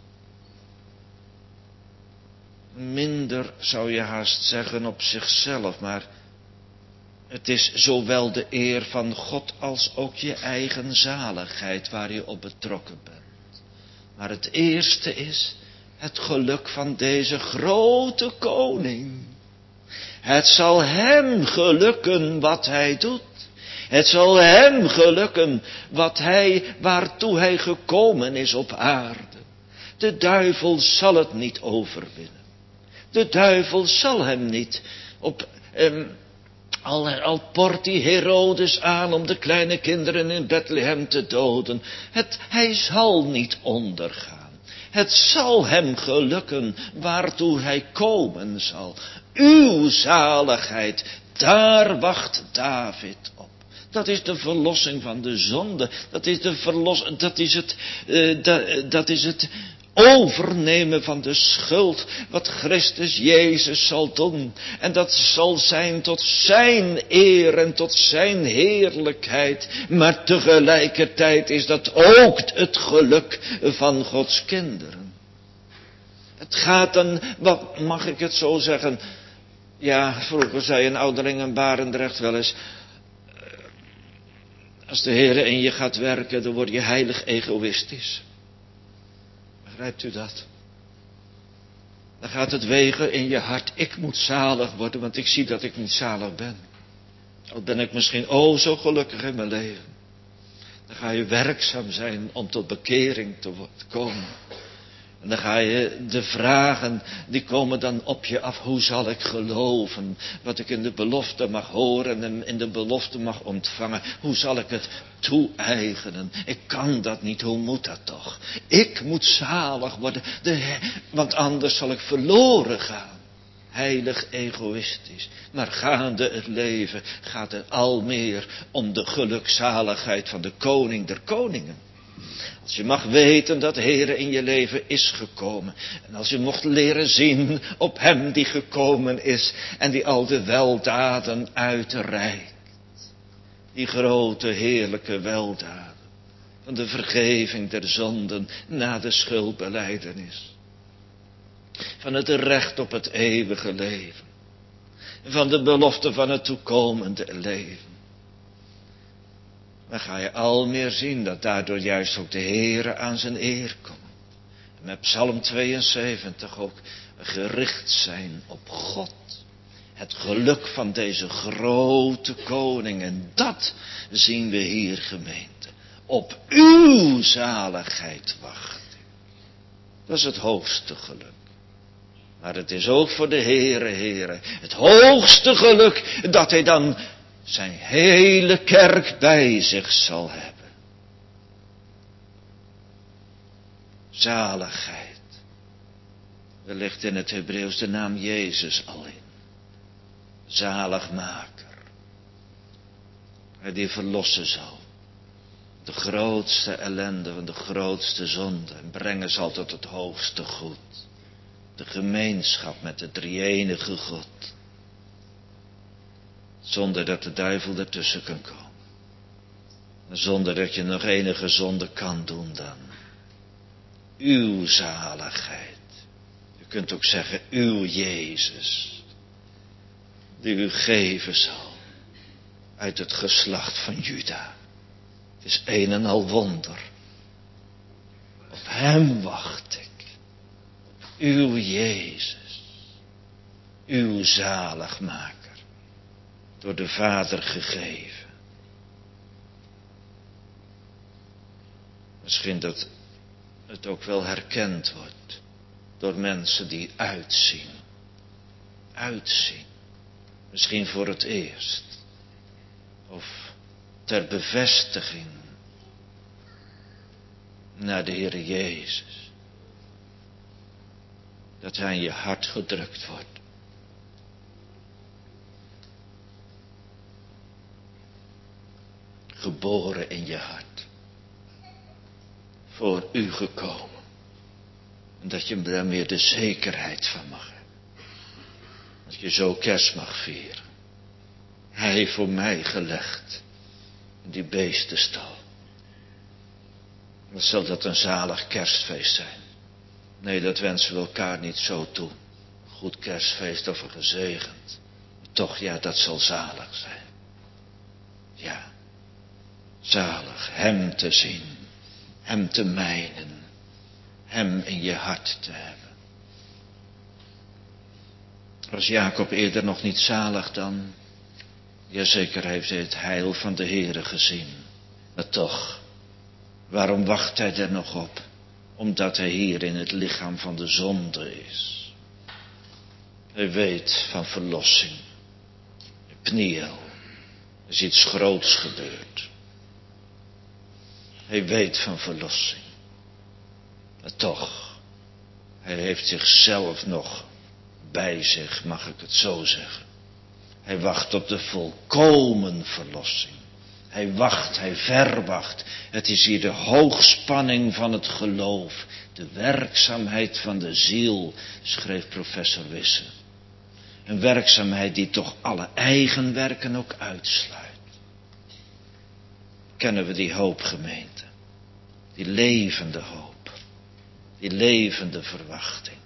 Minder zou je haast zeggen op zichzelf, maar het is zowel de eer van God als ook je eigen zaligheid waar je op betrokken bent. Maar het eerste is het geluk van deze grote koning. Het zal hem gelukken wat hij doet. Het zal hem gelukken wat hij, waartoe hij gekomen is op aarde. De duivel zal het niet overwinnen. De duivel zal hem niet op... Um, Al, al port die Herodes aan om de kleine kinderen in Bethlehem te doden. Het, hij zal niet ondergaan. Het zal hem gelukken waartoe hij komen zal. Uw zaligheid, daar wacht David op. Dat is de verlossing van de zonde. Dat is, de verlos, dat is, het, uh, dat, dat is het overnemen van de schuld. Wat Christus Jezus zal doen. En dat zal zijn tot zijn eer en tot zijn heerlijkheid. Maar tegelijkertijd is dat ook het geluk van Gods kinderen. Het gaat dan, wat mag ik het zo zeggen? Ja, vroeger zei een ouderling in Barendrecht wel eens: als de Heer in je gaat werken, dan word je heilig egoïstisch. Begrijpt u dat? Dan gaat het wegen in je hart. Ik moet zalig worden, want ik zie dat ik niet zalig ben. Al ben ik misschien oh zo gelukkig in mijn leven. Dan ga je werkzaam zijn om tot bekering te komen. En dan ga je de vragen, die komen dan op je af. Hoe zal ik geloven wat ik in de belofte mag horen en in de belofte mag ontvangen? Hoe zal ik het toe-eigenen? Ik kan dat niet, hoe moet dat toch? Ik moet zalig worden, de, want anders zal ik verloren gaan. Heilig egoïstisch. Maar gaande het leven gaat het al meer om de gelukzaligheid van de koning der koningen. Als je mag weten dat de Heer in je leven is gekomen. En als je mocht leren zien op hem die gekomen is. En die al de weldaden uitreikt. Die grote heerlijke weldaden. Van de vergeving der zonden na de schuldbelijdenis. Van het recht op het eeuwige leven. Van de belofte van het toekomende leven. Dan ga je al meer zien dat daardoor juist ook de Heere aan zijn eer komt. En met Psalm tweeënzeventig ook gericht zijn op God. Het geluk van deze grote koning. En dat zien we hier, gemeente. Op uw zaligheid wacht ik. Dat is het hoogste geluk. Maar het is ook voor de Heere, Heere, het hoogste geluk dat hij dan zijn hele kerk bij zich zal hebben. Zaligheid. Er ligt in het Hebreeuws de naam Jezus al in. Zaligmaker. Hij die verlossen zal. De grootste ellende van de grootste zonde. En brengen zal tot het hoogste goed. De gemeenschap met de drie-enige God. Zonder dat de duivel ertussen kan komen. Zonder dat je nog enige zonde kan doen dan. Uw zaligheid. Je kunt ook zeggen uw Jezus. Die u geven zal. Uit het geslacht van Juda. Het is een en al wonder. Op hem wacht ik. Uw Jezus. Uw zaligmaker. Door de Vader gegeven. Misschien dat het ook wel herkend wordt door mensen die uitzien. Uitzien. Misschien voor het eerst. Of ter bevestiging naar de Heer Jezus. Dat hij in je hart gedrukt wordt. Geboren in je hart. Voor u gekomen. En dat je daar meer de zekerheid van mag hebben. Dat je zo kerst mag vieren. Hij heeft voor mij gelegd. In die beestenstal. Wat zal dat een zalig kerstfeest zijn. Nee, dat wensen we elkaar niet zo toe. Goed kerstfeest of een gezegend. Toch, ja, dat zal zalig zijn. Ja. Zalig hem te zien. Hem te mijnen. Hem in je hart te hebben. Was Jacob eerder nog niet zalig dan? Jazeker heeft hij het heil van de Heere gezien. Maar toch, waarom wacht hij er nog op? Omdat hij hier in het lichaam van de zonde is. Hij weet van verlossing. Pniel. Er is iets groots gebeurd. Hij weet van verlossing. Maar toch, hij heeft zichzelf nog bij zich, mag ik het zo zeggen. Hij wacht op de volkomen verlossing. Hij wacht, hij verwacht. Het is hier de hoogspanning van het geloof. De werkzaamheid van de ziel, schreef professor Wisse. Een werkzaamheid die toch alle eigen werken ook uitsluit. Kennen we die hoop, gemeente? Die levende hoop. Die levende verwachting.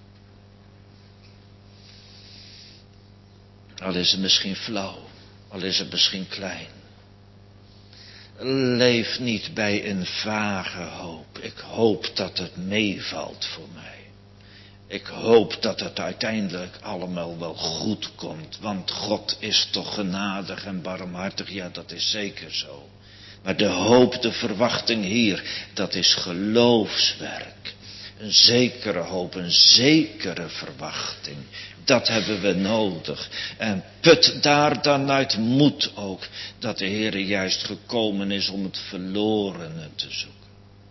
Al is het misschien flauw. Al is het misschien klein. Leef niet bij een vage hoop. Ik hoop dat het meevalt voor mij. Ik hoop dat het uiteindelijk allemaal wel goed komt. Want God is toch genadig en barmhartig. Ja, dat is zeker zo. Maar de hoop, de verwachting hier, dat is geloofswerk. Een zekere hoop, een zekere verwachting. Dat hebben we nodig. En put daar dan uit moed ook. Dat de Heere juist gekomen is om het verlorene te zoeken.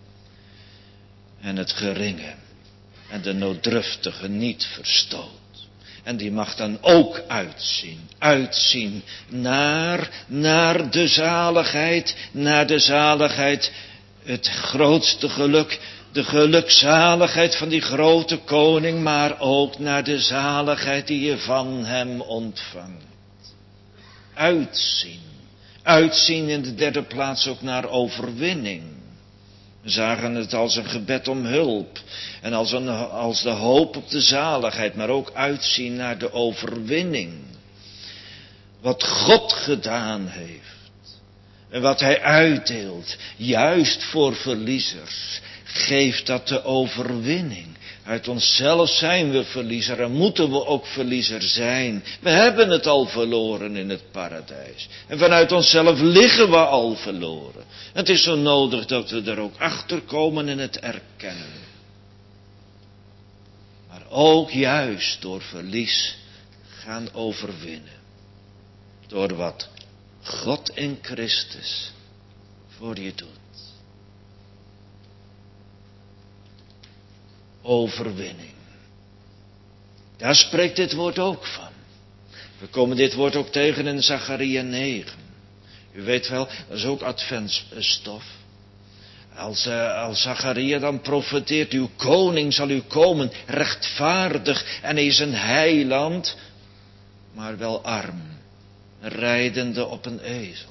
En het geringe. En de nooddruftige niet verstoot. En die mag dan ook uitzien. Uitzien naar, naar de zaligheid. Naar de zaligheid. Het grootste geluk. De gelukzaligheid van die grote koning. Maar ook naar de zaligheid die je van hem ontvangt. Uitzien. Uitzien in de derde plaats ook naar overwinning. We zagen het als een gebed om hulp. En als, een, als de hoop op de zaligheid. Maar ook uitzien naar de overwinning. Wat God gedaan heeft. En wat hij uitdeelt. Juist voor verliezers. Geeft dat de overwinning. Uit onszelf zijn we verliezer en moeten we ook verliezer zijn. We hebben het al verloren in het paradijs. En vanuit onszelf liggen we al verloren. Het is zo nodig dat we er ook achter komen en het erkennen. Maar ook juist door verlies gaan overwinnen. Door wat God in Christus voor je doet. Overwinning. Daar spreekt dit woord ook van. We komen dit woord ook tegen in Zacharia negen. U weet wel, dat is ook adventsstof. Als, uh, als Zacharia dan profeteert, uw koning zal u komen, rechtvaardig en hij is een heiland, maar wel arm, rijdende op een ezel.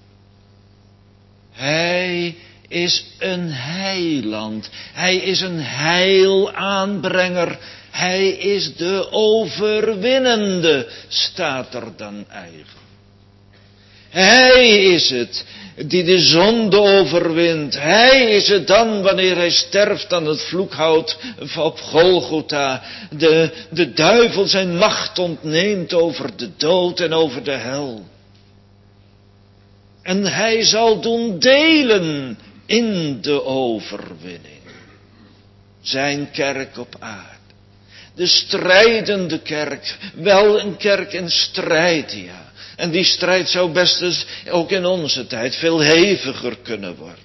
Hij is een heiland. Hij is een heilaanbrenger. Hij is de overwinnende, staat er dan eigenlijk. Hij is het die de zonde overwint. Hij is het dan wanneer hij sterft aan het vloekhout op Golgotha. De, de duivel zijn macht ontneemt over de dood en over de hel. En hij zal doen delen in de overwinning. Zijn kerk op aarde. De strijdende kerk. Wel een kerk in strijd, ja. En die strijd zou best eens ook in onze tijd veel heviger kunnen worden.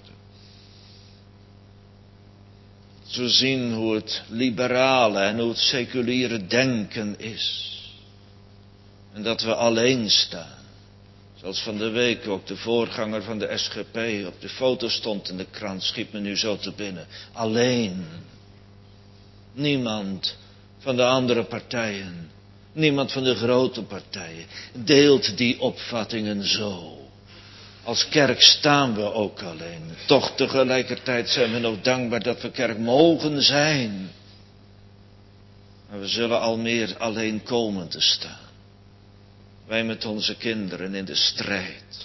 Zo zien hoe het liberale en hoe het seculiere denken is. En dat we alleen staan. Zoals van de week ook de voorganger van de S G P op de foto stond in de krant, schiet me nu zo te binnen. Alleen. Niemand van de andere partijen, niemand van de grote partijen deelt die opvattingen zo. Als kerk staan we ook alleen. Toch tegelijkertijd zijn we nog dankbaar dat we kerk mogen zijn. Maar we zullen al meer alleen komen te staan. Wij met onze kinderen in de strijd.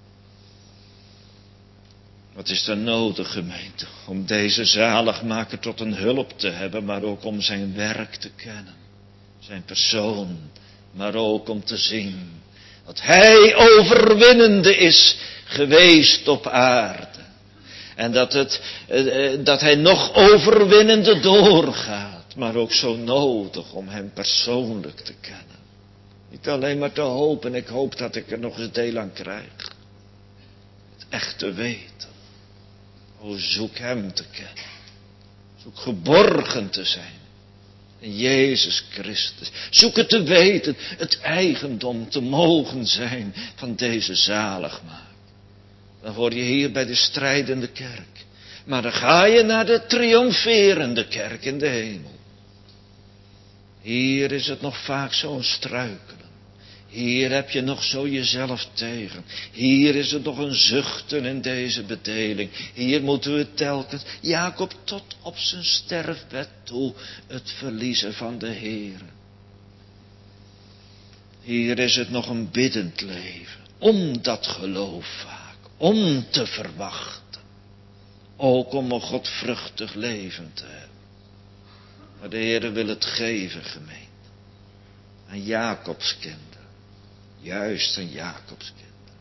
Wat is er nodig, gemeente, om deze zaligmaker tot een hulp te hebben, maar ook om zijn werk te kennen. Zijn persoon, maar ook om te zien dat hij overwinnende is geweest op aarde. En dat, het, dat hij nog overwinnende doorgaat, maar ook zo nodig om hem persoonlijk te kennen. Niet alleen maar te hopen, ik hoop dat ik er nog eens deel aan krijg. Het echte weten. O, zoek hem te kennen. Zoek geborgen te zijn. In Jezus Christus. Zoek het te weten, het eigendom te mogen zijn van deze zaligmaker. Dan hoor je hier bij de strijdende kerk. Maar dan ga je naar de triomferende kerk in de hemel. Hier is het nog vaak zo'n struikelen. Hier heb je nog zo jezelf tegen. Hier is het nog een zuchten in deze bedeling. Hier moeten we telkens, Jacob tot op zijn sterfbed toe, het verliezen van de Heere. Hier is het nog een biddend leven. Om dat geloof vaak. Om te verwachten. Ook om een godvruchtig leven te hebben. Maar de Heere wil het geven, gemeente. Aan Jacobs kinderen. Juist aan Jacobs kinderen.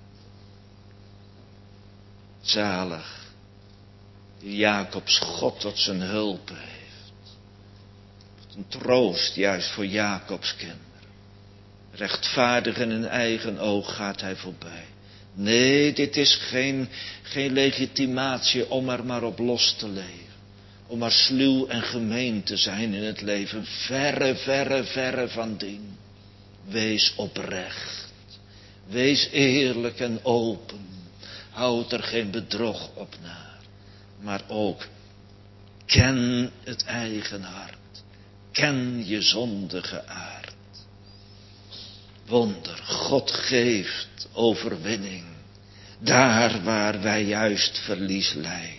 Zalig. Die Jacobs God tot zijn hulp heeft. Een troost juist voor Jacobs kinderen. Rechtvaardig in een eigen oog gaat hij voorbij. Nee, dit is geen, geen legitimatie om er maar op los te leven. Om maar sluw en gemeen te zijn in het leven. Verre, verre, verre van dien. Wees oprecht. Wees eerlijk en open. Houd er geen bedrog op naar. Maar ook ken het eigen hart. Ken je zondige aard. Wonder, God geeft overwinning. Daar waar wij juist verlies lijden.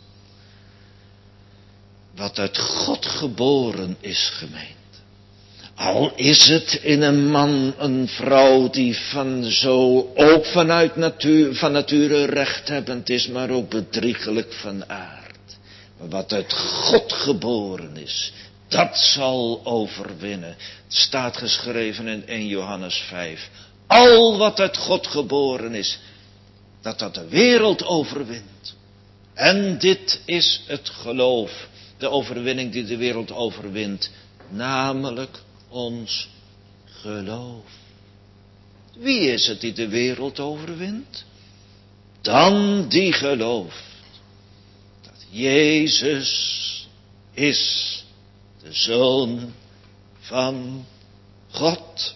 Wat uit God geboren is, gemeente. Al is het in een man, een vrouw die van zo ook vanuit natuur, van nature rechthebbend is, maar ook bedriegelijk van aard. Maar wat uit God geboren is, dat zal overwinnen. Het staat geschreven in eerste Johannes vijf. Al wat uit God geboren is, dat dat de wereld overwint. En dit is het geloof, de overwinning die de wereld overwint, namelijk ons geloof. Wie is het die de wereld overwint? Dan die gelooft dat Jezus is de Zoon van God.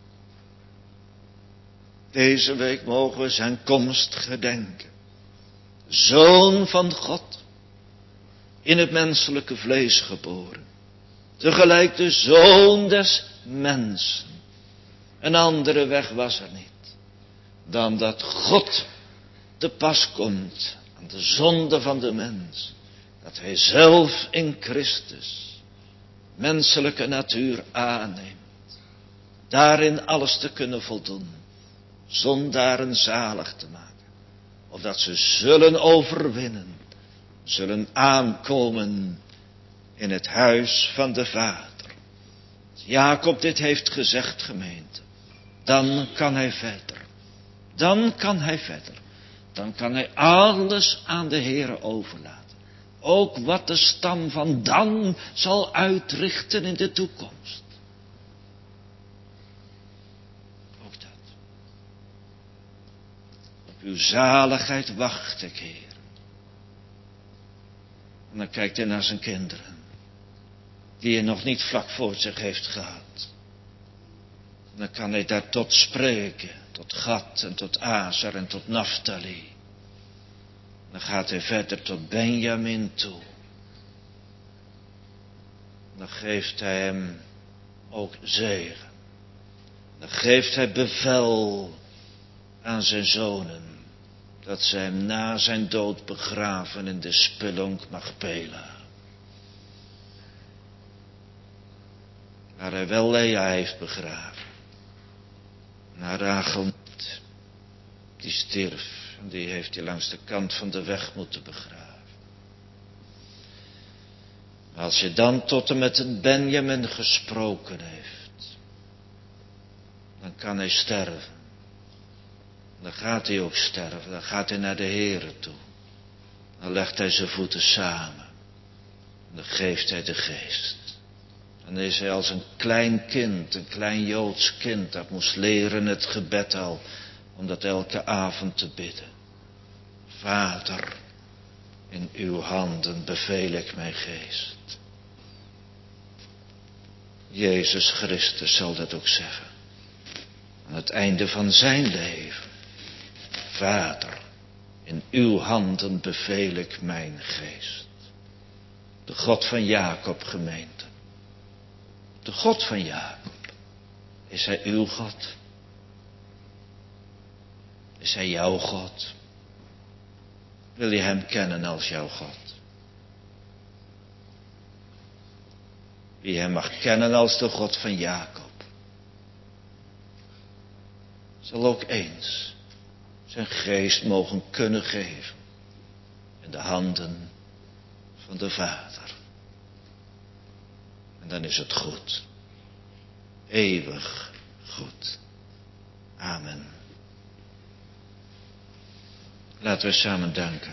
Deze week mogen we zijn komst gedenken. Zoon van God, in het menselijke vlees geboren. Tegelijk de Zoon des mensen. Een andere weg was er niet. Dan dat God te pas komt aan de zonde van de mens. Dat hij zelf in Christus menselijke natuur aanneemt. Daarin alles te kunnen voldoen. Zondaren zalig te maken. Opdat ze zullen overwinnen. Zullen aankomen in het huis van de Vader. Als Jacob dit heeft gezegd, gemeente. Dan kan hij verder. Dan kan hij verder. Dan kan hij alles aan de Heere overlaten. Ook wat de stam van Dan zal uitrichten in de toekomst. Ook dat. Op uw zaligheid wacht ik, Heer. En dan kijkt hij naar zijn kinderen. Die hij nog niet vlak voor zich heeft gehad. En dan kan hij daar tot spreken. Tot Gad en tot Aser en tot Naphtali. Dan gaat hij verder tot Benjamin toe. Dan geeft hij hem ook zegen. Dan geeft hij bevel aan zijn zonen. Dat zij hem na zijn dood begraven in de spelonk Machpela. Waar hij wel Lea heeft begraven. Naar Rachel niet. Die stierf. En die heeft hij langs de kant van de weg moeten begraven. Maar als je dan tot en met een Benjamin gesproken heeft. Dan kan hij sterven. Dan gaat hij ook sterven. Dan gaat hij naar de Heere toe. Dan legt hij zijn voeten samen. En dan geeft hij de geest. Dan is hij als een klein kind, een klein Joods kind, dat moest leren het gebed al, om dat elke avond te bidden. Vader, in uw handen beveel ik mijn geest. Jezus Christus zal dat ook zeggen. Aan het einde van zijn leven. Vader, in uw handen beveel ik mijn geest. De God van Jacob, gemeente. De God van Jacob. Is hij uw God? Is hij jouw God? Wil je hem kennen als jouw God? Wie hem mag kennen als de God van Jacob, zal ook eens zijn geest mogen kunnen geven in de handen van de Vader. En dan is het goed. Eeuwig goed. Amen. Laten we samen danken.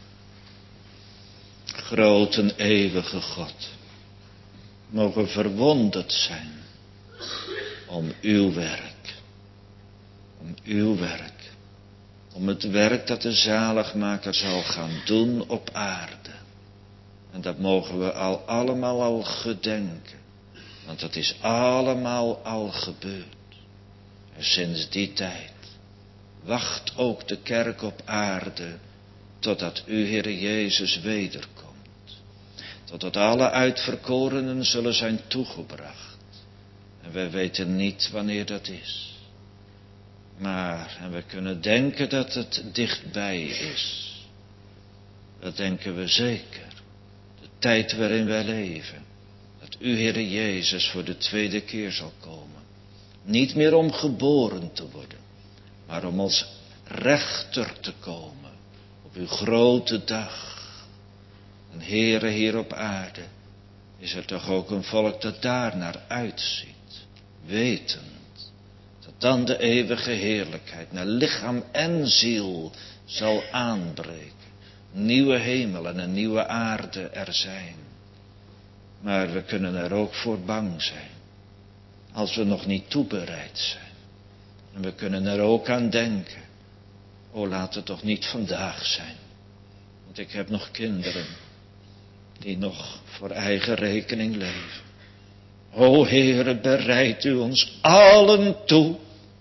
Groot en eeuwige God. Mogen verwonderd zijn om uw werk. Om uw werk. Om het werk dat de zaligmaker zal gaan doen op aarde. En dat mogen we al allemaal al gedenken. Want het is allemaal al gebeurd. En sinds die tijd wacht ook de kerk op aarde totdat u, Heere Jezus, wederkomt. Totdat alle uitverkorenen zullen zijn toegebracht. En wij weten niet wanneer dat is. Maar, en we kunnen denken dat het dichtbij is. Dat denken we zeker. De tijd waarin wij leven. Dat u, Heere Jezus, voor de tweede keer zal komen. Niet meer om geboren te worden. Maar om als rechter te komen. Op uw grote dag. En Heere, hier op aarde. Is er toch ook een volk dat daar naar uitziet. Wetend. Dat dan de eeuwige heerlijkheid naar lichaam en ziel zal aanbreken. Nieuwe hemel en een nieuwe aarde er zijn. Maar we kunnen er ook voor bang zijn. Als we nog niet toebereid zijn. En we kunnen er ook aan denken. O, laat het toch niet vandaag zijn. Want ik heb nog kinderen. Die nog voor eigen rekening leven. O Heere, bereid u ons allen toe.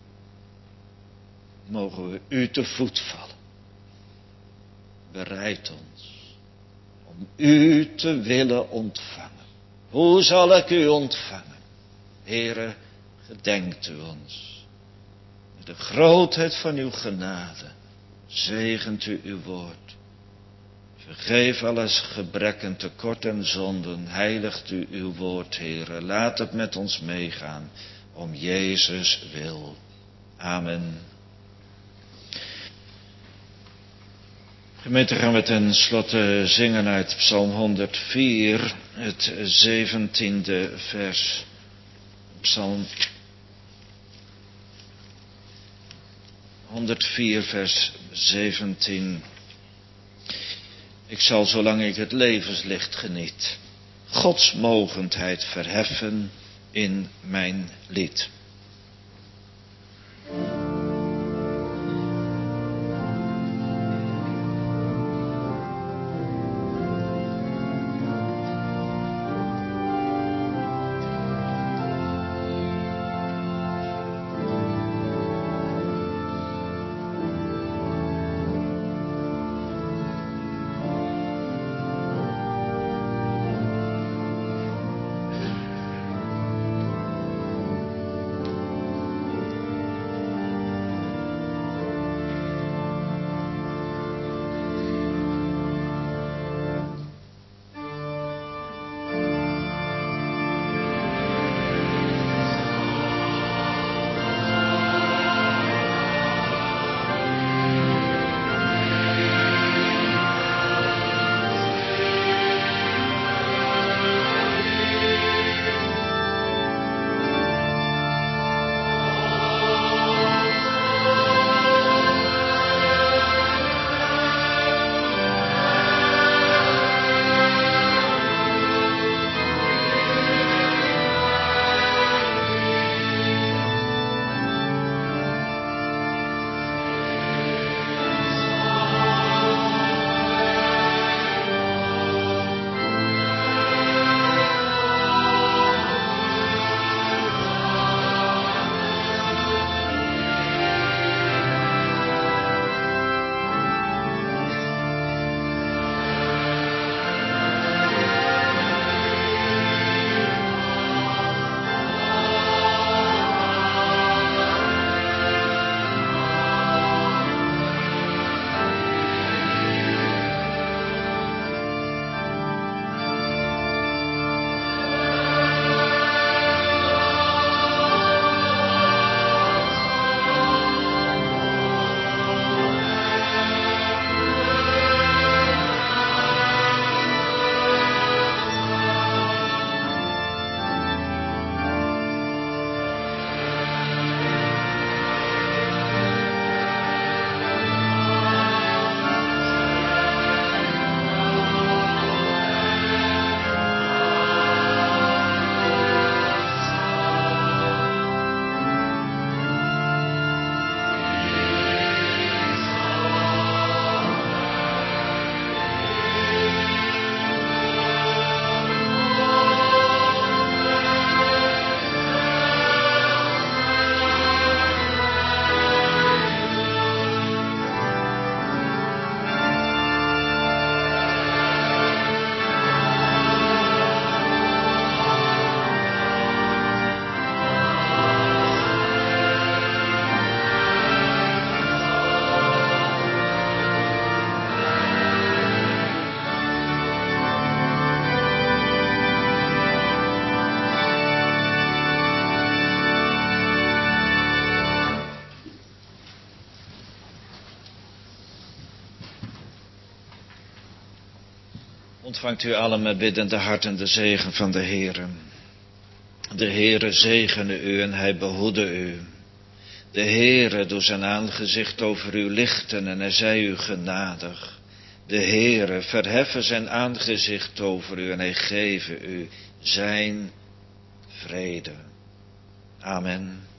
Mogen we u te voet vallen. Bereid ons. Om u te willen ontvangen. Hoe zal ik u ontvangen? Heere, gedenkt u ons. Met de grootheid van uw genade. Zegent u uw woord. Vergeef alles gebrek en tekort en zonden. Heiligt u uw woord, Heere. Laat het met ons meegaan. Om Jezus wil. Amen. Gemeente, gaan we ten slotte zingen uit Psalm honderdvier. Het zeventiende vers. Psalm honderdvier vers zeventien. Ik zal, zolang ik het levenslicht geniet, Gods mogendheid verheffen in mijn lied. Ontvangt u allen met biddende harten de zegen van de Heere. De Heere zegene u en hij behoede u. De Heere doet zijn aangezicht over u lichten en hij zij u genadig. De Heere verheffen zijn aangezicht over u en hij geven u zijn vrede. Amen.